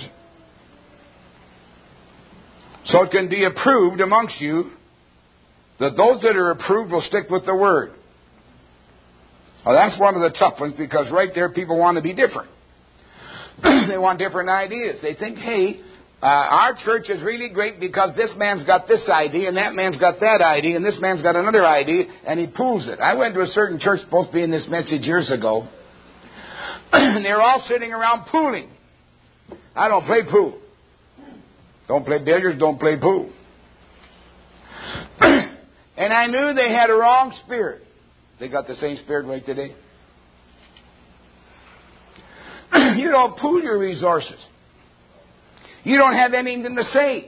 So it can be approved amongst you that those that are approved will stick with the Word. Well, that's one of the tough ones, because right there people want to be different. They want different ideas. They think, hey, our church is really great because this man's got this idea, and that man's got that idea, and this man's got another idea, and he pools it. I went to a certain church supposed to be in this message years ago, and they were all sitting around pooling. I don't play pool. Don't play billiards, don't play pool. And I knew they had a wrong spirit. They got the same spirit right today. You don't pool your resources. You don't have anything to say.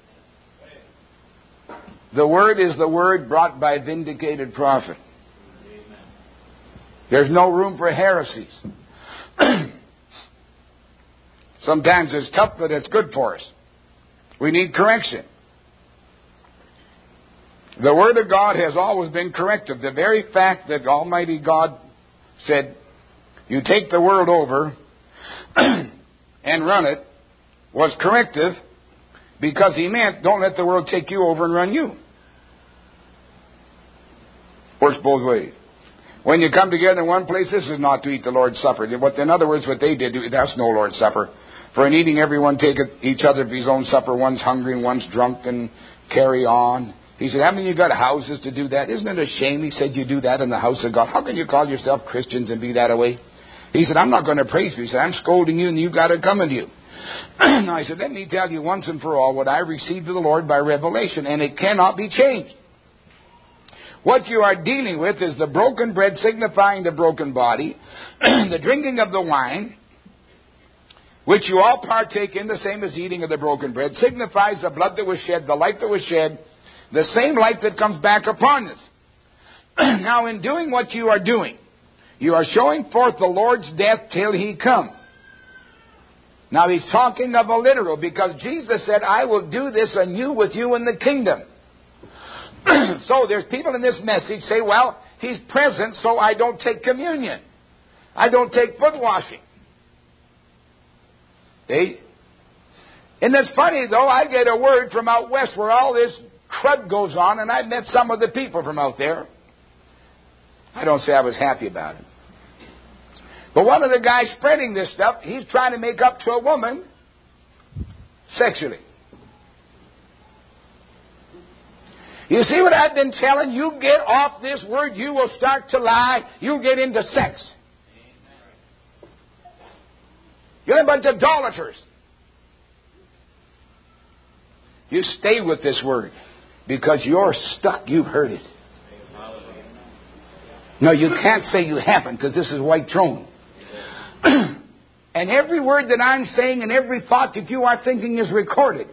The Word is the Word brought by vindicated prophet. There's no room for heresies. Sometimes it's tough, but it's good for us. We need correction. The Word of God has always been corrective. The very fact that Almighty God said, you take the world over and run it, was corrective, because He meant, don't let the world take you over and run you. Works both ways. When you come together in one place, this is not to eat the Lord's Supper. In other words, what they did, that's no Lord's Supper. For in eating, everyone taketh each other for his own supper. One's hungry and one's drunk, and carry on. He said, haven't you got houses to do that? Isn't it a shame, he said, you do that in the house of God? How can you call yourself Christians and be that away? He said, I'm not going to praise you. He said, I'm scolding you, and you've got it coming to you. Now, I said, let me tell you once and for all what I received of the Lord by revelation, and it cannot be changed. What you are dealing with is the broken bread signifying the broken body, the drinking of the wine, which you all partake in, the same as eating of the broken bread, signifies the blood that was shed, the life that was shed, the same life that comes back upon us. Now, in doing what you are doing, you are showing forth the Lord's death till He come. Now, He's talking of a literal, because Jesus said, I will do this anew with you in the kingdom. So there's people in this message say, well, He's present, so I don't take communion. I don't take foot washing. See? And it's funny, though, I get a word from out west where all this crud goes on, and I met some of the people from out there. I don't say I was happy about it. But one of the guys spreading this stuff, he's trying to make up to a woman sexually. You see what I've been telling you? Get off this word, you will start to lie. You'll get into sex. You're a bunch of idolaters. You stay with this word because you're stuck. You've heard it. No, you can't say you haven't, because this is white throne. And every word that I'm saying and every thought that you are thinking is recorded.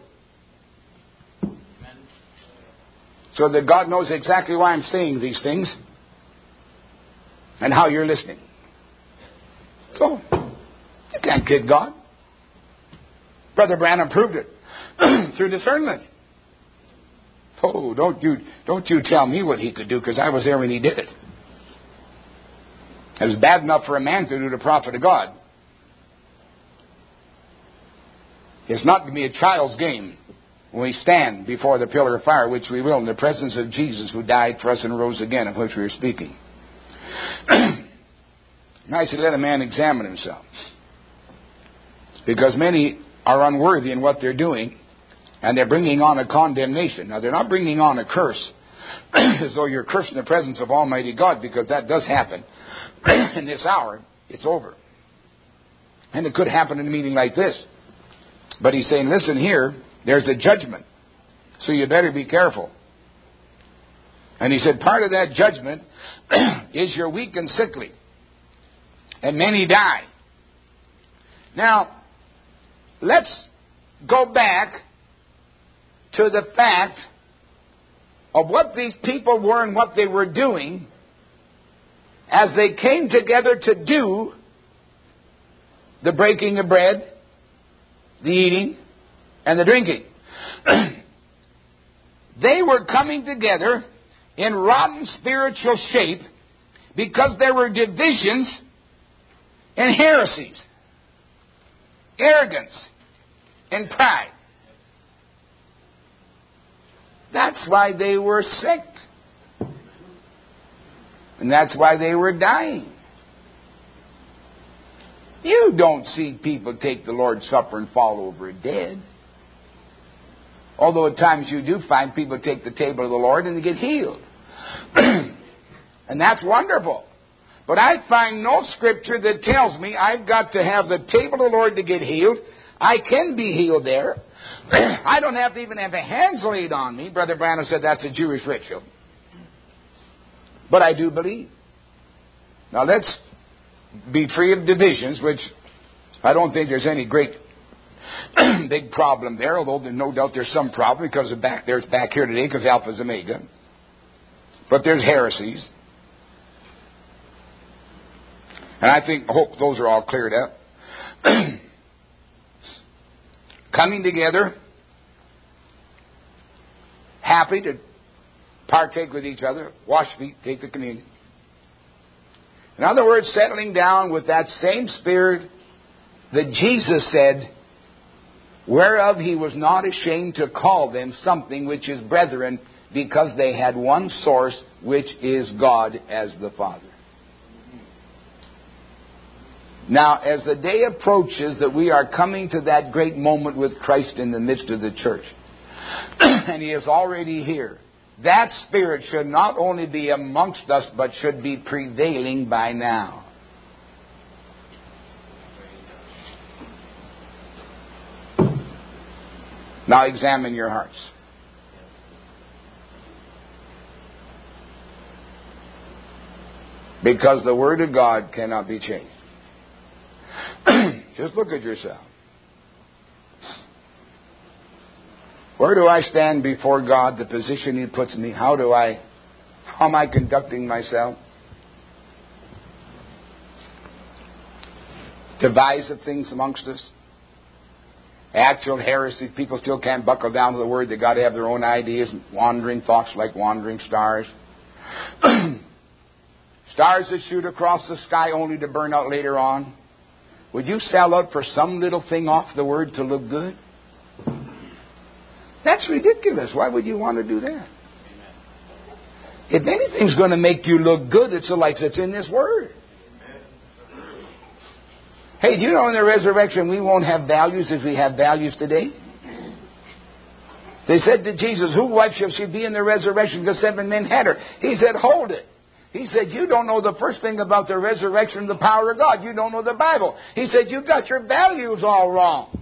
So that God knows exactly why I'm saying these things and how you're listening. So, you can't kid God. Brother Branham proved it through discernment. Oh, don't you tell me what he could do, because I was there when he did it. It was bad enough for a man to do the prophet of God. It's not to be a child's game when we stand before the pillar of fire, which we will, in the presence of Jesus, who died for us and rose again, of which we are speaking. I said, let a man examine himself. Because many are unworthy in what they're doing, and they're bringing on a condemnation. Now, they're not bringing on a curse, as though you're cursing the presence of Almighty God, because that does happen. In this hour, it's over. And it could happen in a meeting like this. But he's saying, listen here, there's a judgment, so you better be careful. And he said, part of that judgment is you're weak and sickly, and many die. Now, let's go back to the fact of what these people were and what they were doing as they came together to do the breaking of bread, the eating, and the drinking. They were coming together in rotten spiritual shape because there were divisions and heresies, arrogance, and pride. That's why they were sick. And that's why they were dying. You don't see people take the Lord's Supper and fall over dead. Although at times you do find people take the table of the Lord and they get healed. And that's wonderful. But I find no scripture that tells me I've got to have the table of the Lord to get healed. I can be healed there. I don't have to even have the hands laid on me. Brother Branham said that's a Jewish ritual. But I do believe. Now let's be free of divisions, which I don't think there's any great big problem there, although there's no doubt there's some problem because there's back here today because Alpha is Omega. But there's heresies. And I hope those are all cleared up. Coming together, happy to partake with each other, wash feet, take the communion. In other words, settling down with that same spirit that Jesus said, whereof he was not ashamed to call them something which is brethren, because they had one source, which is God as the Father. Now, as the day approaches that we are coming to that great moment with Christ in the midst of the church, and he is already here, that spirit should not only be amongst us, but should be prevailing by now. Now examine your hearts. Because the Word of God cannot be changed. Just look at yourself. Where do I stand before God, the position He puts me? How am I conducting myself? Divisive things amongst us. Actual heresies. People still can't buckle down to the Word. They've got to have their own ideas and wandering thoughts like wandering stars. Stars that shoot across the sky only to burn out later on. Would you sell out for some little thing off the Word to look good? That's ridiculous. Why would you want to do that? If anything's going to make you look good, it's like it's in this Word. Hey, do you know in the resurrection we won't have values as we have values today? They said to Jesus, whose wife shall she be in the resurrection? Because 7 men had her. He said, hold it. He said, you don't know the first thing about the resurrection and the power of God. You don't know the Bible. He said, you've got your values all wrong.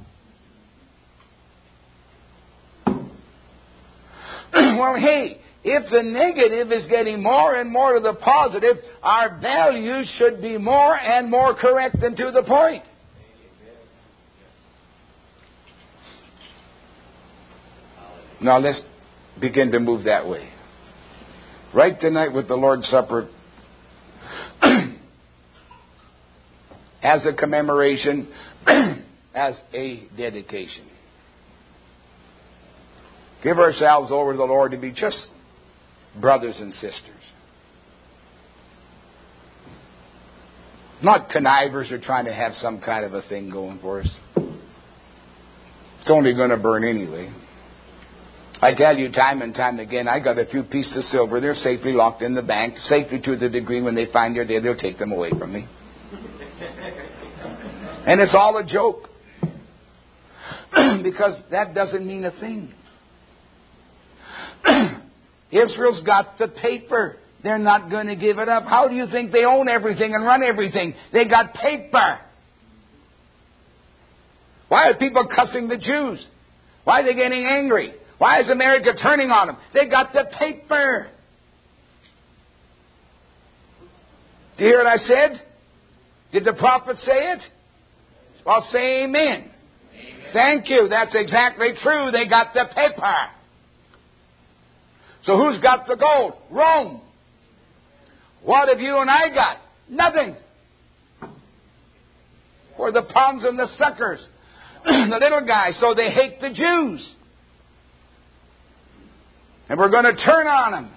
Well, hey, if the negative is getting more and more to the positive, our values should be more and more correct and to the point. Now let's begin to move that way. Right tonight with the Lord's Supper, as a commemoration, as a dedication. Give ourselves over to the Lord to be just brothers and sisters. Not connivers or trying to have some kind of a thing going for us. It's only going to burn anyway. I tell you time and time again, I got a few pieces of silver. They're safely locked in the bank, safely to the degree when they find their day, they'll take them away from me. And it's all a joke. Because that doesn't mean a thing. Israel's got the paper. They're not going to give it up. How do you think they own everything and run everything? They got paper. Why are people cussing the Jews? Why are they getting angry? Why is America turning on them? They got the paper. Do you hear what I said? Did the prophet say it? Well, say amen. Amen. Thank you. That's exactly true. They got the paper. So who's got the gold? Rome. What have you and I got? Nothing. We're the pawns and the suckers. The little guys. So they hate the Jews. And we're going to turn on them.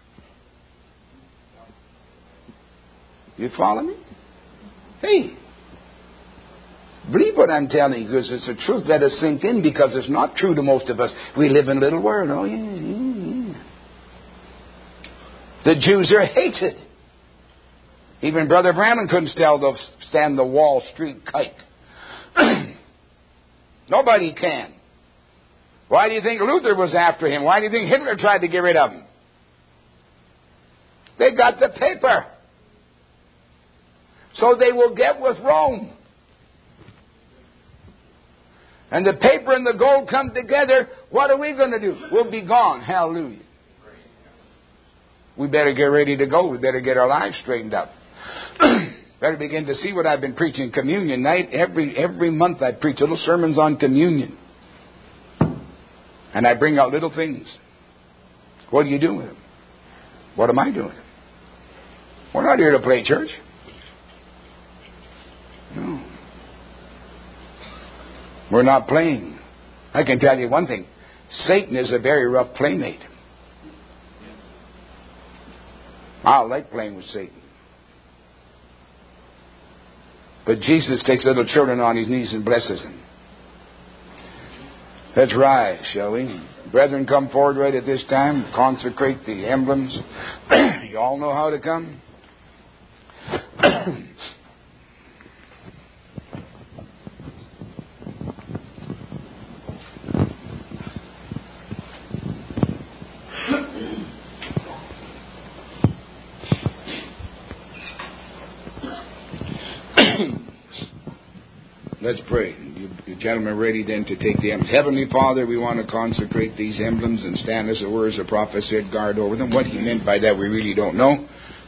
You follow me? Hey. Believe what I'm telling you, because it's the truth. Let us sink in, because it's not true to most of us. We live in a little world. Oh, yeah. The Jews are hated. Even Brother Branham couldn't stand the Wall Street kite. Nobody can. Why do you think Luther was after him? Why do you think Hitler tried to get rid of him? They got the paper. So they will get with Rome. And the paper and the gold come together. What are we going to do? We'll be gone. Hallelujah. We better get ready to go. We better get our lives straightened up. Better begin to see what I've been preaching communion night. Every month I preach little sermons on communion. And I bring out little things. What do you do with them? What am I doing? We're not here to play church. No. We're not playing. I can tell you one thing. Satan is a very rough playmate. I like playing with Satan. But Jesus takes little children on his knees and blesses them. Let's rise, shall we? Brethren, come forward right at this time. Consecrate the emblems. You all know how to come. Let's pray. You gentlemen ready then to take the emblems. Heavenly Father, we want to consecrate these emblems and stand, as it were, as the prophet said, guard over them. What he meant by that we really don't know.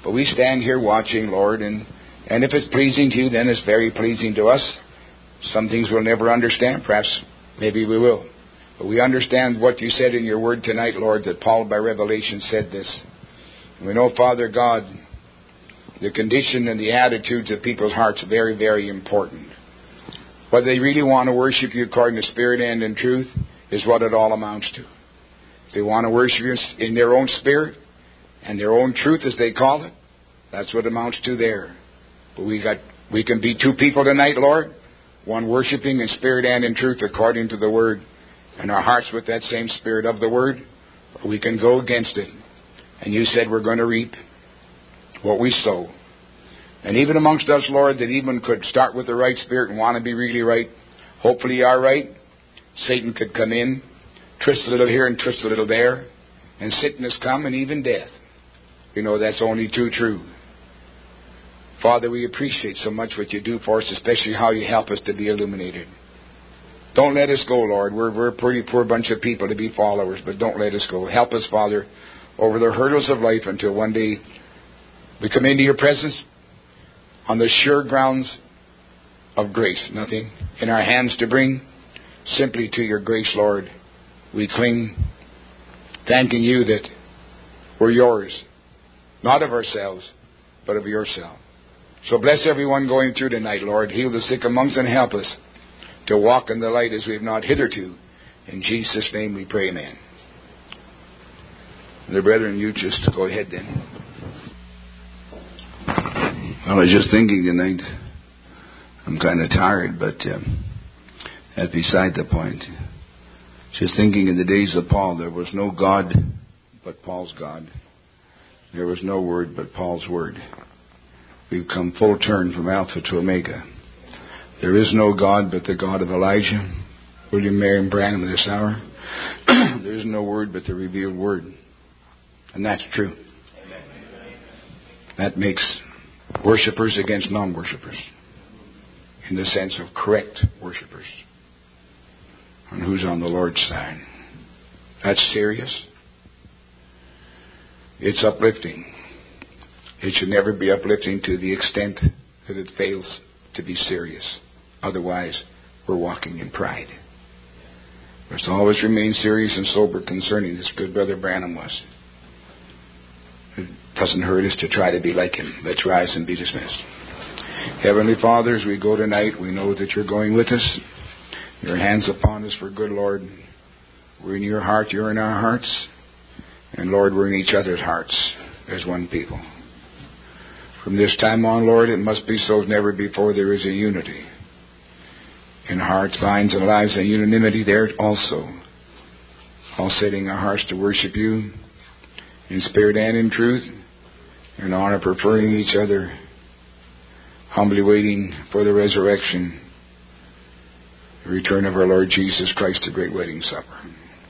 But we stand here watching, Lord, and if it's pleasing to you, then it's very pleasing to us. Some things we'll never understand. Perhaps, maybe we will. But we understand what you said in your word tonight, Lord, that Paul by revelation said this. And we know, Father God, the condition and the attitudes of people's hearts are very, very important. Whether they really want to worship you according to spirit and in truth is what it all amounts to. If they want to worship you in their own spirit and their own truth, as they call it, that's what it amounts to there. But we can be two people tonight, Lord, one worshiping in spirit and in truth according to the Word, and our hearts with that same spirit of the Word, or we can go against it. And you said we're going to reap what we sow. And even amongst us, Lord, that even could start with the right spirit and want to be really right, hopefully you are right, Satan could come in, twist a little here and twist a little there, and sickness come and even death. You know that's only too true. Father, we appreciate so much what you do for us, especially how you help us to be illuminated. Don't let us go, Lord. We're a pretty poor bunch of people to be followers, but don't let us go. Help us, Father, over the hurdles of life until one day we come into your presence on the sure grounds of grace. Nothing in our hands to bring, simply to your grace, Lord. We cling, thanking you that we're yours, not of ourselves, but of yourself. So bless everyone going through tonight, Lord. Heal the sick amongst us and help us to walk in the light as we have not hitherto. In Jesus' name we pray, amen. The brethren, you just go ahead then. I was just thinking tonight, I'm kind of tired, but that's beside the point. Just thinking in the days of Paul, there was no God but Paul's God. There was no word but Paul's word. We've come full turn from Alpha to Omega. There is no God but the God of Elijah, William Marion Branham this hour. There is no word but the revealed word. And that's true. That makes worshippers against non-worshippers, in the sense of correct worshippers, and who's on the Lord's side. That's serious. It's uplifting. It should never be uplifting to the extent that it fails to be serious. Otherwise, we're walking in pride. We must always remain serious and sober concerning this, good Brother Branham was. It doesn't hurt us to try to be like him. Let's rise and be dismissed. Heavenly Father, as we go tonight, we know that you're going with us. Your hands upon us for good, Lord. We're in your heart, you're in our hearts. And Lord, we're in each other's hearts as one people. From this time on, Lord, it must be so as never before. There is a unity in hearts, minds, and lives, and unanimity there also. All setting our hearts to worship you in spirit and in truth, in honor, preferring each other, humbly waiting for the resurrection, the return of our Lord Jesus Christ, the great wedding supper.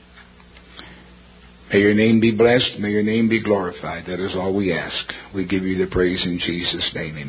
May your name be blessed. May your name be glorified. That is all we ask. We give you the praise in Jesus' name. Amen.